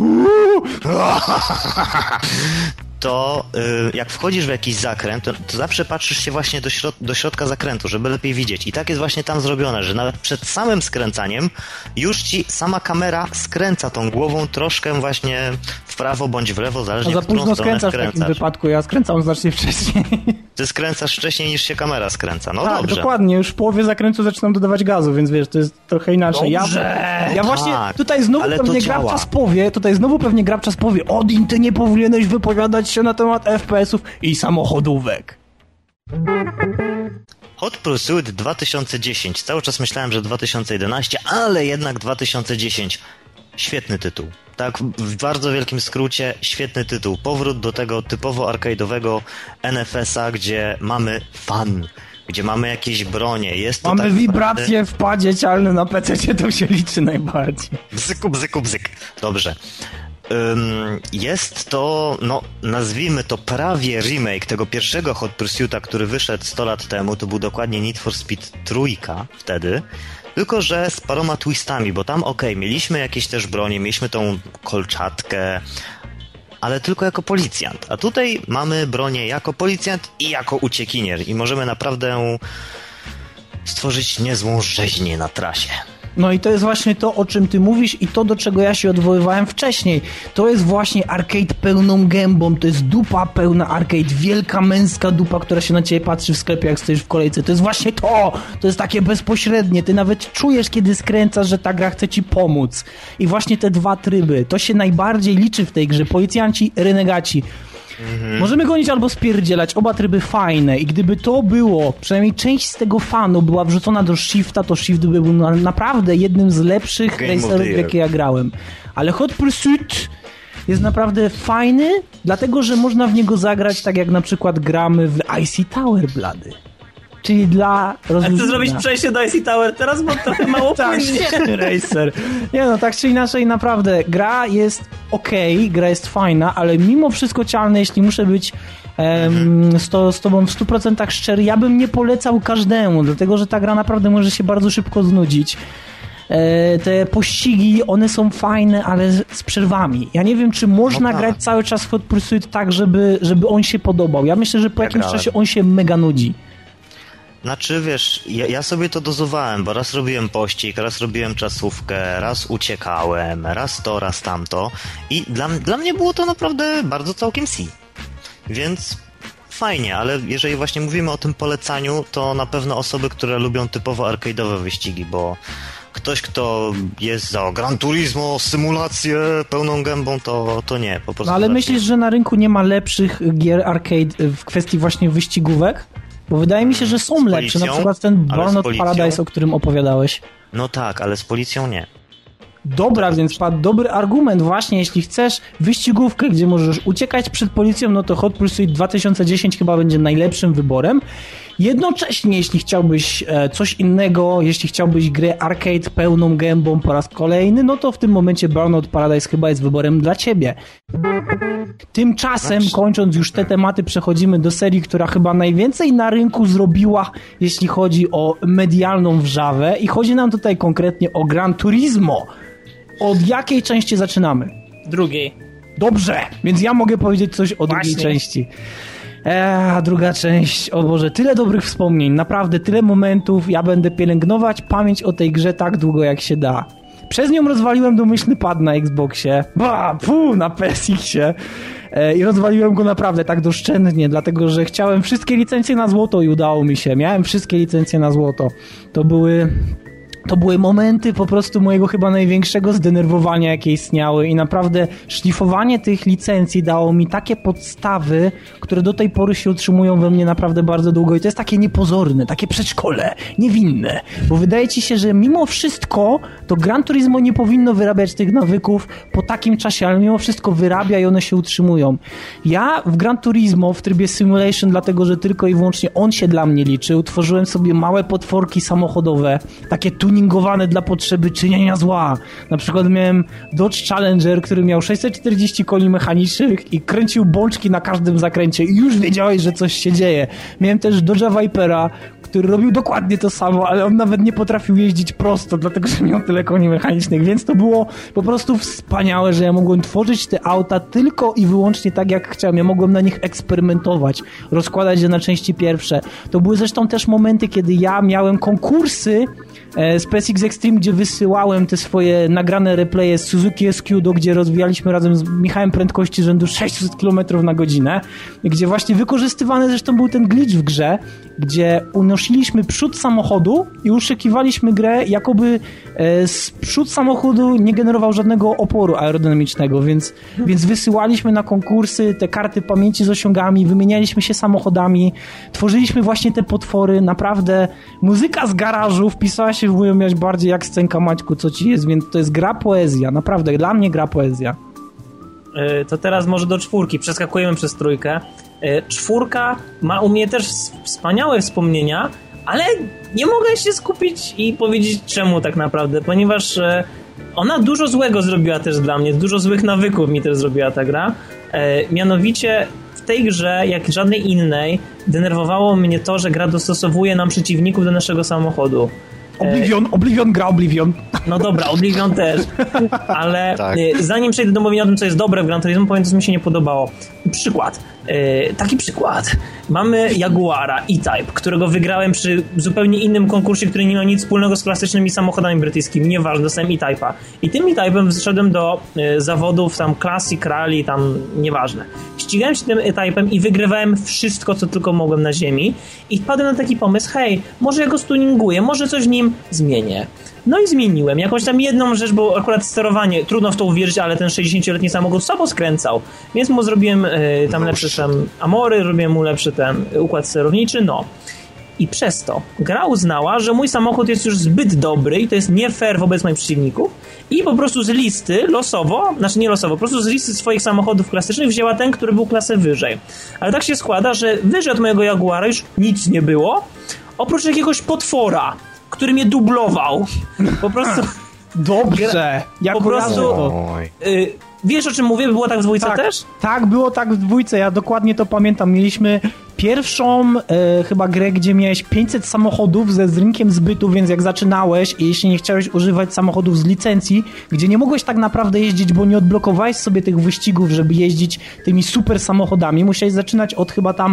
To jak wchodzisz w jakiś zakręt, to zawsze patrzysz się właśnie do środka zakrętu, żeby lepiej widzieć. I tak jest właśnie tam zrobione, że nawet przed samym skręcaniem już ci sama kamera skręca tą głową troszkę właśnie w prawo bądź w lewo, zależnie od którą stronę skręcasz. W takim wypadku, ja skręcam znacznie wcześniej. Ty skręcasz wcześniej niż się kamera skręca, no tak, dobrze. Dokładnie, już w połowie zakrętu zaczynam dodawać gazu, więc wiesz, to jest trochę inaczej. Ja właśnie tutaj znowu pewnie Grabczas powie, Odin, ty nie powinieneś wypowiadać się na temat FPS-ów i samochodówek. Hot Pursuit 2010. Cały czas myślałem, że 2011, ale jednak 2010. Świetny tytuł. Tak, w bardzo wielkim skrócie, świetny tytuł. Powrót do tego typowo arcade'owego NFS-a, gdzie mamy fun, gdzie mamy jakieś bronie. Jest to mamy tak wibracje naprawdę... w padzie cialnym na PC, to się liczy najbardziej. Bzyku, bzyku, bzyk. Dobrze. Jest to, no nazwijmy to prawie remake tego pierwszego Hot Pursuita, który wyszedł 100 lat temu. To był dokładnie Need for Speed 3 wtedy. Tylko że z paroma twistami, bo tam mieliśmy jakieś też bronie, mieliśmy tą kolczatkę, ale tylko jako policjant. A tutaj mamy bronię jako policjant i jako uciekinier i możemy naprawdę stworzyć niezłą rzeźnię na trasie. No i to jest właśnie to, o czym ty mówisz i to, do czego ja się odwoływałem wcześniej. To jest właśnie arcade pełną gębą, to jest dupa pełna arcade, wielka męska dupa, która się na ciebie patrzy w sklepie, jak stoisz w kolejce. To jest właśnie to jest takie bezpośrednie. Ty nawet czujesz, kiedy skręcasz, że ta gra chce ci pomóc. I właśnie te dwa tryby, to się najbardziej liczy w tej grze. Policjanci, renegaci. Możemy gonić albo spierdzielać, oba tryby fajne i gdyby to było, przynajmniej część z tego fanu była wrzucona do Shifta, to Shift by był naprawdę jednym z lepszych racerów, jakie ja grałem. Ale Hot Pursuit jest naprawdę fajny, dlatego że można w niego zagrać tak jak na przykład gramy w Icy Tower Blady. Czyli dla rozluźnienia. A chcę zrobić przejście do Icy Tower teraz, bo trochę mało tak, świetny racer. Nie no, tak czy inaczej, naprawdę, gra jest okej, gra jest fajna, ale mimo wszystko cialne, jeśli muszę być z tobą w 100% szczery, ja bym nie polecał każdemu, dlatego że ta gra naprawdę może się bardzo szybko znudzić. Te pościgi, one są fajne, ale z przerwami. Ja nie wiem, czy można grać cały czas w Hot Pursuit tak, żeby on się podobał. Ja myślę, że po jakimś czasie on się mega nudzi. Znaczy, wiesz, ja sobie to dozowałem, bo raz robiłem pościg, raz robiłem czasówkę, raz uciekałem, raz to, raz tamto i dla mnie było to naprawdę bardzo całkiem Więc fajnie, ale jeżeli właśnie mówimy o tym polecaniu, to na pewno osoby, które lubią typowo arcade'owe wyścigi, bo ktoś, kto jest za Gran Turismo, symulację pełną gębą, to nie, po prostu. No ale myślisz, że na rynku nie ma lepszych gier arcade w kwestii właśnie wyścigówek? Bo wydaje mi się, że są lepsze, na przykład ten Burnout Paradise, o którym opowiadałeś. No tak, ale z policją nie. Dobra, więc padł dobry argument właśnie, jeśli chcesz wyścigówkę, gdzie możesz uciekać przed policją, no to Hot Pursuit 2010 chyba będzie najlepszym wyborem. Jednocześnie, jeśli chciałbyś coś innego, jeśli chciałbyś grę arcade pełną gębą po raz kolejny, no to w tym momencie Burnout Paradise chyba jest wyborem dla ciebie. Tymczasem, kończąc już te tematy, przechodzimy do serii, która chyba najwięcej na rynku zrobiła, jeśli chodzi o medialną wrzawę i chodzi nam tutaj konkretnie o Gran Turismo. Od jakiej części zaczynamy? Drugiej. Dobrze, więc ja mogę powiedzieć coś o drugiej części. Druga część, o Boże, tyle dobrych wspomnień, naprawdę tyle momentów, ja będę pielęgnować pamięć o tej grze tak długo jak się da. Przez nią rozwaliłem domyślny pad na Xboxie, na PSX-ie i rozwaliłem go naprawdę tak doszczętnie, dlatego że chciałem wszystkie licencje na złoto i udało mi się, miałem wszystkie licencje na złoto. To były momenty po prostu mojego chyba największego zdenerwowania, jakie istniały i naprawdę szlifowanie tych licencji dało mi takie podstawy, które do tej pory się utrzymują we mnie naprawdę bardzo długo i to jest takie niepozorne, takie przedszkole, niewinne, bo wydaje ci się, że mimo wszystko to Gran Turismo nie powinno wyrabiać tych nawyków po takim czasie, ale mimo wszystko wyrabia i one się utrzymują. Ja w Gran Turismo w trybie Simulation, dlatego że tylko i wyłącznie on się dla mnie liczył, tworzyłem sobie małe potworki samochodowe, takie tuningowane dla potrzeby czynienia zła. Na przykład miałem Dodge Challenger, który miał 640 koni mechanicznych i kręcił bączki na każdym zakręcie i już wiedziałeś, że coś się dzieje. Miałem też Dodge'a Vipera, który robił dokładnie to samo, ale on nawet nie potrafił jeździć prosto, dlatego że miał tyle koni mechanicznych, więc to było po prostu wspaniałe, że ja mogłem tworzyć te auta tylko i wyłącznie tak, jak chciałem. Ja mogłem na nich eksperymentować, rozkładać je na części pierwsze. To były zresztą też momenty, kiedy ja miałem konkursy SpaceX Extreme, gdzie wysyłałem te swoje nagrane replaye z Suzuki SQ, gdzie rozwijaliśmy razem z Michałem prędkości rzędu 600 km na godzinę, gdzie właśnie wykorzystywany zresztą był ten glitch w grze, gdzie unosiliśmy przód samochodu i uszykiwaliśmy grę, jakoby przód samochodu nie generował żadnego oporu aerodynamicznego, więc wysyłaliśmy na konkursy te karty pamięci z osiągami, wymienialiśmy się samochodami, tworzyliśmy właśnie te potwory, naprawdę muzyka z garażu wpisała się w moją miłość bardziej jak scenka Maćku, co ci jest, więc to jest gra poezja, naprawdę, dla mnie gra poezja. To teraz może do 4, przeskakujemy przez 3. 4 ma u mnie też wspaniałe wspomnienia, ale nie mogę się skupić i powiedzieć czemu tak naprawdę, ponieważ ona dużo złego zrobiła też dla mnie, dużo złych nawyków mi też zrobiła ta gra. Mianowicie w tej grze, jak żadnej innej, denerwowało mnie to, że gra dostosowuje nam przeciwników do naszego samochodu. Oblivion gra Oblivion. No dobra, Oblivion też. Ale tak. Zanim przejdę do mówienia o tym, co jest dobre w Gran Turismo, powiem, co mi się nie podobało. Przykład. Taki przykład. Mamy Jaguara E-Type, którego wygrałem przy zupełnie innym konkursie, który nie ma nic wspólnego z klasycznymi samochodami brytyjskimi. Nieważne, dostałem E-Type'a. I tym E-Type'em zszedłem do zawodów tam Classic, Rally, tam nieważne. Ścigałem się tym E-Type'em i wygrywałem wszystko, co tylko mogłem na ziemi. I wpadłem na taki pomysł, hej, może ja go stuninguję, może coś w nim zmienię. No i zmieniłem. Jakąś tam jedną rzecz, bo akurat sterowanie, trudno w to uwierzyć, ale ten 60-letni samochód samo skręcał. Więc mu zrobiłem tam lepsze tam amory, robiłem mu lepszy ten układ sterowniczy, no. I przez to gra uznała, że mój samochód jest już zbyt dobry i to jest nie fair wobec moich przeciwników i po prostu z listy losowo, znaczy nie losowo, po prostu z listy swoich samochodów klasycznych wzięła ten, który był klasę wyżej. Ale tak się składa, że wyżej od mojego Jaguara już nic nie było, oprócz jakiegoś potwora, który mnie dublował. Po prostu... Dobrze. Po prostu... Wiesz, o czym mówię? Było tak w 2 też? Tak, było tak w 2. Ja dokładnie to pamiętam. Mieliśmy pierwszą chyba grę, gdzie miałeś 500 samochodów z rynkiem zbytu, więc jak zaczynałeś i jeśli nie chciałeś używać samochodów z licencji, gdzie nie mogłeś tak naprawdę jeździć, bo nie odblokowałeś sobie tych wyścigów, żeby jeździć tymi super samochodami, musiałeś zaczynać od chyba tam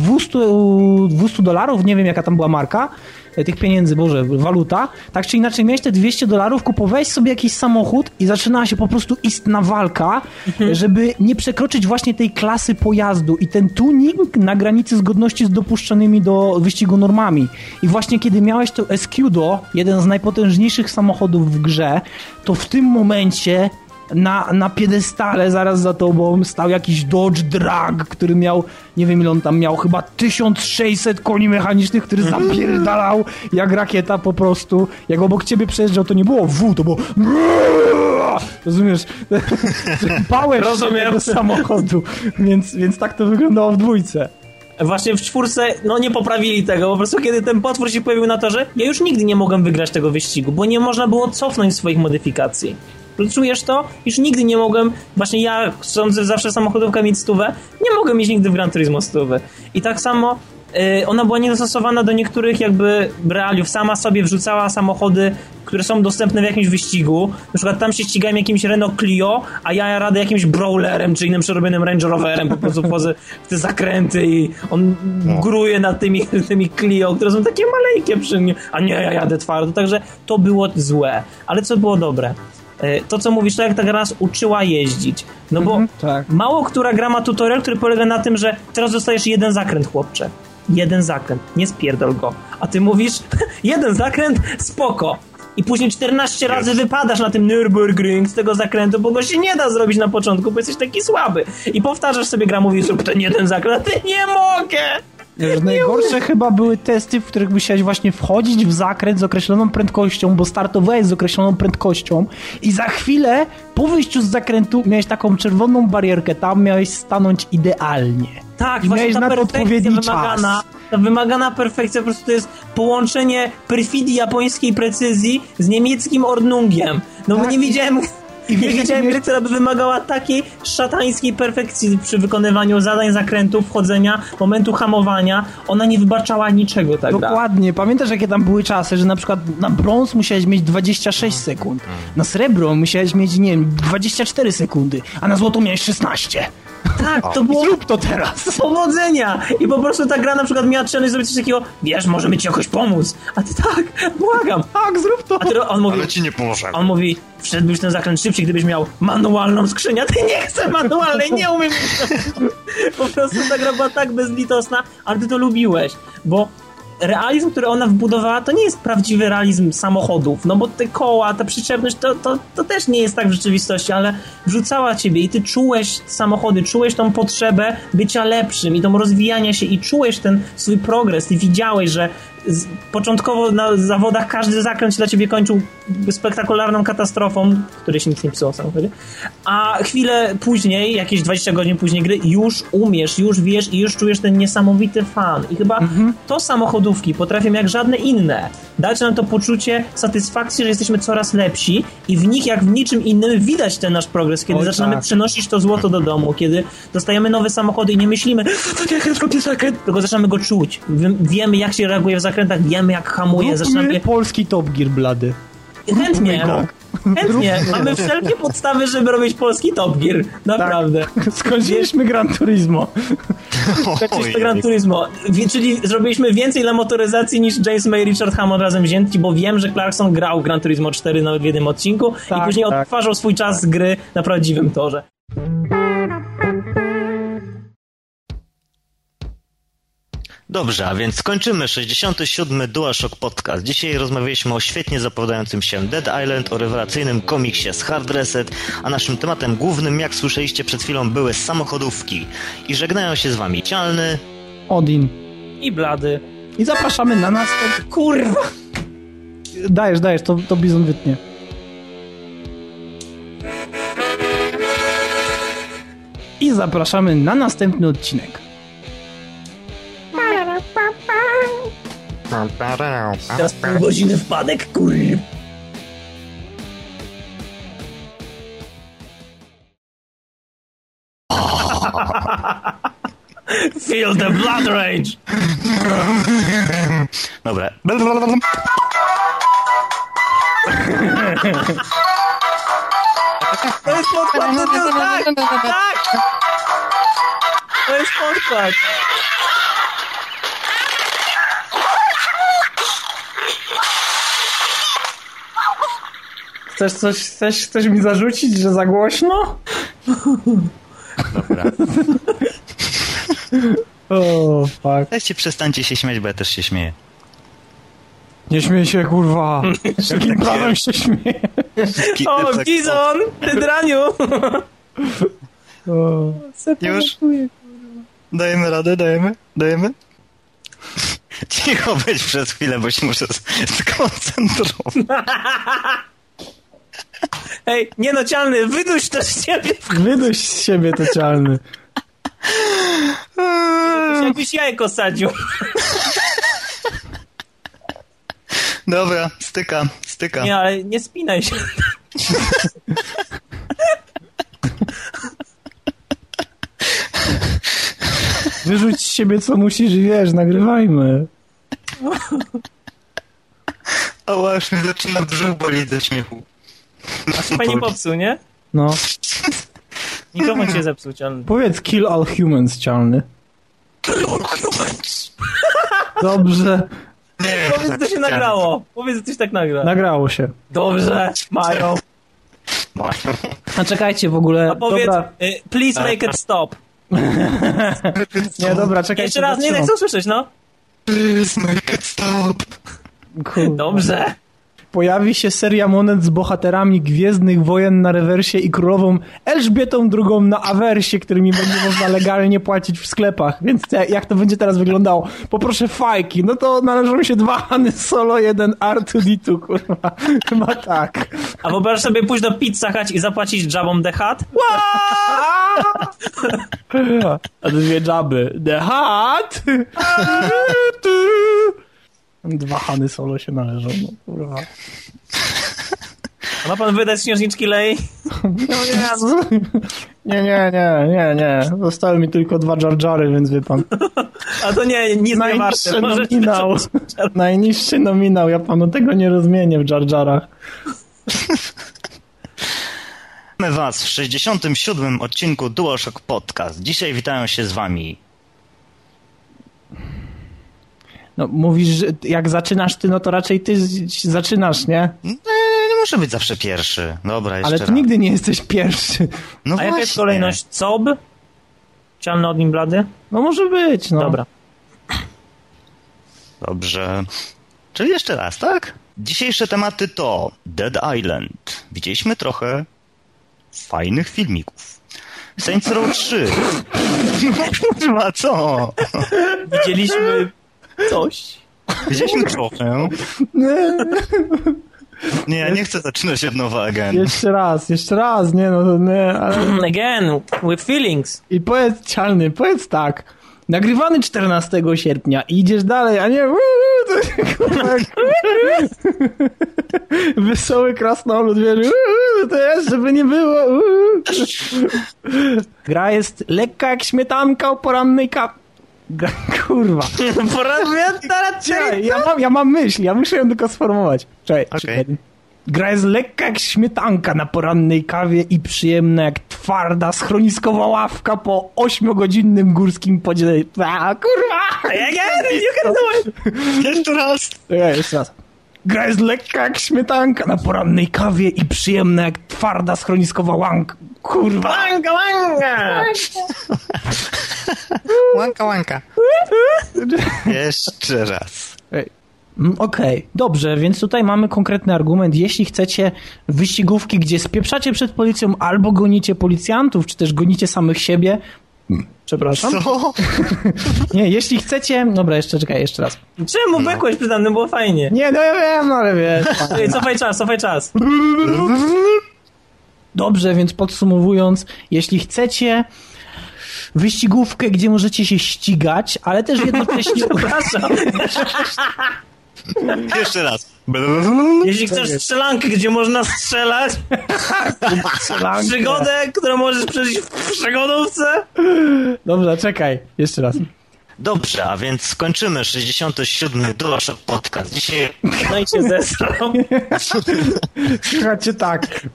$200, nie wiem jaka tam była marka, tych pieniędzy, Boże, waluta. Tak czy inaczej miałeś te $200, kupowałeś sobie jakiś samochód i zaczynała się po prostu istna walka, żeby nie przekroczyć właśnie tej klasy pojazdu i ten tuning na granicy zgodności z dopuszczonymi do wyścigu normami. I właśnie kiedy miałeś to Escudo, jeden z najpotężniejszych samochodów w grze, to w tym momencie na piedestale zaraz za tobą stał jakiś Dodge Drag, który miał, nie wiem ile on tam miał, chyba 1600 koni mechanicznych, który zapierdalał jak rakieta po prostu. Jak obok ciebie przejeżdżał, to nie było W, to było rozumiesz? Power tego samochodu. Więc tak to wyglądało w 2. Właśnie w 4 no nie poprawili tego, po prostu kiedy ten potwór się pojawił na torze, ja już nigdy nie mogłem wygrać tego wyścigu, bo nie można było cofnąć swoich modyfikacji. Czujesz to? Już nigdy nie mogłem, właśnie ja chcąc zawsze samochodówka mieć 100, nie mogłem mieć nigdy w Gran Turismo 100. I tak samo ona była niedostosowana do niektórych jakby realiów. Sama sobie wrzucała samochody, które są dostępne w jakimś wyścigu. Na przykład tam się ścigałem jakimś Renault Clio, a ja radę jakimś Brawlerem, czy innym przerobionym Range Roverem, po prostu wchodzę w te zakręty i on gruje nad tymi Clio, które są takie maleńkie przy mnie, a nie, ja jadę twardo. Także to było złe. Ale co było dobre? To, co mówisz, to jak ta gra nas uczyła jeździć. No bo tak. Mało która gra ma tutorial, który polega na tym, że teraz dostajesz jeden zakręt, chłopcze. Jeden zakręt, nie spierdol go. A ty mówisz, jeden zakręt, spoko. I później 14 razy wypadasz na tym Nürburgring z tego zakrętu, bo go się nie da zrobić na początku, bo jesteś taki słaby. I powtarzasz sobie, gra mówi, zrób ten jeden zakręt, a ty nie mogę! Najgorsze chyba były testy, w których musiałeś właśnie wchodzić w zakręt z określoną prędkością, bo startowałeś z określoną prędkością i za chwilę po wyjściu z zakrętu miałeś taką czerwoną barierkę, tam miałeś stanąć idealnie. Tak, właśnie ta perfekcja wymagana, ta wymagana perfekcja po prostu to jest połączenie perfidii japońskiej precyzji z niemieckim Ordnungiem. No tak, bo nie widziałem gry, która by wymagała takiej szatańskiej perfekcji przy wykonywaniu zadań, zakrętów, wchodzenia, momentu hamowania. Ona nie wybaczała niczego, tak. Dokładnie. Pamiętasz, jakie tam były czasy, że na przykład na brąz musiałeś mieć 26 sekund, na srebro musiałeś mieć, nie wiem, 24 sekundy, a na złoto miałeś 16. Tak, to było... Zrób to teraz! Powodzenia! I po prostu ta gra na przykład miała challenge zrobić coś takiego, wiesz, możemy ci jakoś pomóc. A ty tak, błagam. Tak, zrób to! A ty, on mówi, Ale ci nie pomoże. on mówi, wszedłbyś w ten zakręt szybciej, gdybyś miał manualną skrzynię. A ty nie chcę manualnej, nie umiem. Po prostu ta gra była tak bezlitosna, ale ty to lubiłeś, bo realizm, który ona wbudowała, to nie jest prawdziwy realizm samochodów, no bo te koła, ta przyczepność, to też nie jest tak w rzeczywistości, ale wrzucała ciebie i ty czułeś samochody, czułeś tą potrzebę bycia lepszym i tą rozwijania się i czułeś ten swój progres i widziałeś, że początkowo na zawodach każdy zakręt się dla ciebie kończył spektakularną katastrofą, w której się nic nie pisało w samochodzie, a chwilę później, jakieś 20 godzin później gry, już umiesz, już wiesz i już czujesz ten niesamowity fan. I chyba to samochodówki potrafią jak żadne inne dać nam to poczucie satysfakcji, że jesteśmy coraz lepsi i w nich, jak w niczym innym, widać ten nasz progres, kiedy zaczynamy przenosić to złoto do domu, kiedy dostajemy nowe samochody i nie myślimy tylko zaczynamy go czuć. Wiemy, jak się reaguje w zakrętach, wiemy, jak hamuje. Zaczynamy... Polski Top Gear, blady. Chętnie. Mamy wszelkie podstawy, żeby robić polski Top Gear. Naprawdę. Tak. Skończyliśmy Gran Turismo. Skończyliśmy Gran Turismo. Czyli zrobiliśmy więcej dla motoryzacji niż James May i Richard Hammond razem wzięci, bo wiem, że Clarkson grał w Gran Turismo 4 nawet w jednym odcinku i później odtwarzał swój czas z gry na prawdziwym torze. Dobrze, a więc kończymy 67. DualShock Podcast. Dzisiaj rozmawialiśmy o świetnie zapowiadającym się Dead Island, o rewelacyjnym komiksie z Hard Reset, a naszym tematem głównym, jak słyszeliście przed chwilą, były samochodówki. I żegnają się z wami Cialny, Odin i Blady. I zapraszamy na następny... Kurwa! Dajesz, to Bizon wytnie. I zapraszamy na następny odcinek. Teraz pół godziny wpadek, kurwa. Feel the blood rage. Dobra. To jest podkład, tak! To jest podkład. Chcesz mi zarzucić, że za głośno? Dobra. O, fuck. Weźcie, przestańcie się śmiać, bo ja też się śmieję. Nie śmiej się, kurwa. Jakim prawem się śmieje? O, Gizon! Ty draniu! Już? Dajemy radę, dajemy? Cicho być przez chwilę, bo się muszę skoncentrować. Ej, nie no, Cialny, wyduś to z siebie. Wyduś z siebie to Cialny. Jakbyś jajko sadził. Dobra, styka. Nie, ale nie spinaj się. Wyrzuć z siebie co musisz, wiesz, nagrywajmy. Ała, już mnie zaczyna brzuch bolić ze śmiechu. A chyba nie popsuł, nie? No. Mikrofon się zepsuł, Cialny. Powiedz kill all humans, Cialny. Kill all humans. Dobrze. Nie, powiedz, co się nagrało. Powiedz, że coś tak nagra. Nagrało się. Dobrze, mają. A czekajcie w ogóle. A powiedz, dobra. Please make it stop. Nie, dobra, czekajcie. Jeszcze raz, nie chcę usłyszeć, no. Please make it stop. Kurde. Dobrze. Pojawi się seria monet z bohaterami Gwiezdnych Wojen na rewersie i królową Elżbietą II na awersie, którymi będzie można legalnie płacić w sklepach. Więc jak to będzie teraz wyglądało? Poproszę fajki. No to należą się 2 Hany Solo, 1 R2D2, kurwa. Chyba tak. A wyobraź sobie pójść do Pizza Hut i zapłacić Jabom the Hutt? A 2 Jaby. The Hut! 2 Hany Solo się należą, no kurwa. A ma pan wydać księżniczki Lei? Nie. Zostały mi tylko 2 Jar Jary, więc wie pan. A to nie najniższy nominał. Najniższy nominał. Ja panu tego nie rozmienię w Jar Jarach. Witamy Was w 67. odcinku DualShock Podcast. Dzisiaj witają się z Wami. No mówisz, że jak zaczynasz ty, no to raczej ty zaczynasz, nie? Nie muszę być zawsze pierwszy. Dobra, jeszcze Ale raz. ty nigdy nie jesteś pierwszy. No A jaka jest kolejność? Cob? Ciemno od nim blady? No może być, no. Dobra. Dobrze. Czyli jeszcze raz, tak? Dzisiejsze tematy to Dead Island. Widzieliśmy trochę fajnych filmików. Saints Row 3. Kurwa, co? Widzieliśmy coś. Widzieliśmy trochę. Nie, ja nie chcę zaczynać od nowa again. Jeszcze raz, nie no, nie, ale... Again, with feelings. I powiedz tak, nagrywany 14 sierpnia i idziesz dalej, a nie wesoły krasnolud, wiesz, to jest, żeby nie było. Gra jest lekka jak śmietanka o porannej kurwa. Ja mam myśl, ja muszę ją tylko sformułować. Czekaj. Gra jest lekka jak śmietanka na porannej kawie i przyjemna jak twarda, schroniskowa ławka po 8-godzinnym górskim podziele. Kurwa! Jeszcze raz. Jeszcze raz. Gra jest lekka jak śmietanka na porannej kawie i przyjemna jak twarda, schroniskowa łanka. Kurwa! Łanka. Jeszcze raz. Okej, dobrze, więc tutaj mamy konkretny argument. Jeśli chcecie wyścigówki, gdzie spieprzacie przed policją albo gonicie policjantów, czy też gonicie samych siebie... Przepraszam. Co? Nie, jeśli chcecie... Dobra, jeszcze raz. Czemu bekłeś przy tamtym? Było fajnie. Nie, no ja wiem, no ale wiesz. Ej, cofaj czas. Dobrze, więc podsumowując, jeśli chcecie wyścigówkę, gdzie możecie się ścigać, ale też jednocześnie... Przepraszam. Jeszcze raz. Jeśli chcesz strzelankę, gdzie można strzelać, przygodę, którą możesz przeżyć w przygodówce. Dobrze, czekaj. Jeszcze raz. Dobrze, a więc skończymy 67. DualShock Podcast. Dzisiaj... No i się zesrał. Słuchajcie tak.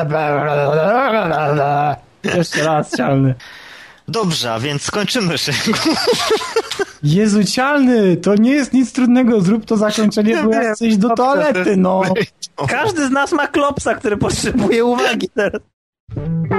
Jeszcze raz, Cialny. Dobrze, a więc skończymy. Jezu, Cialny, to nie jest nic trudnego. Zrób to zakończenie, bo ja chcę iść do toalety, no. Każdy z nas ma klopsa, który potrzebuje uwagi teraz.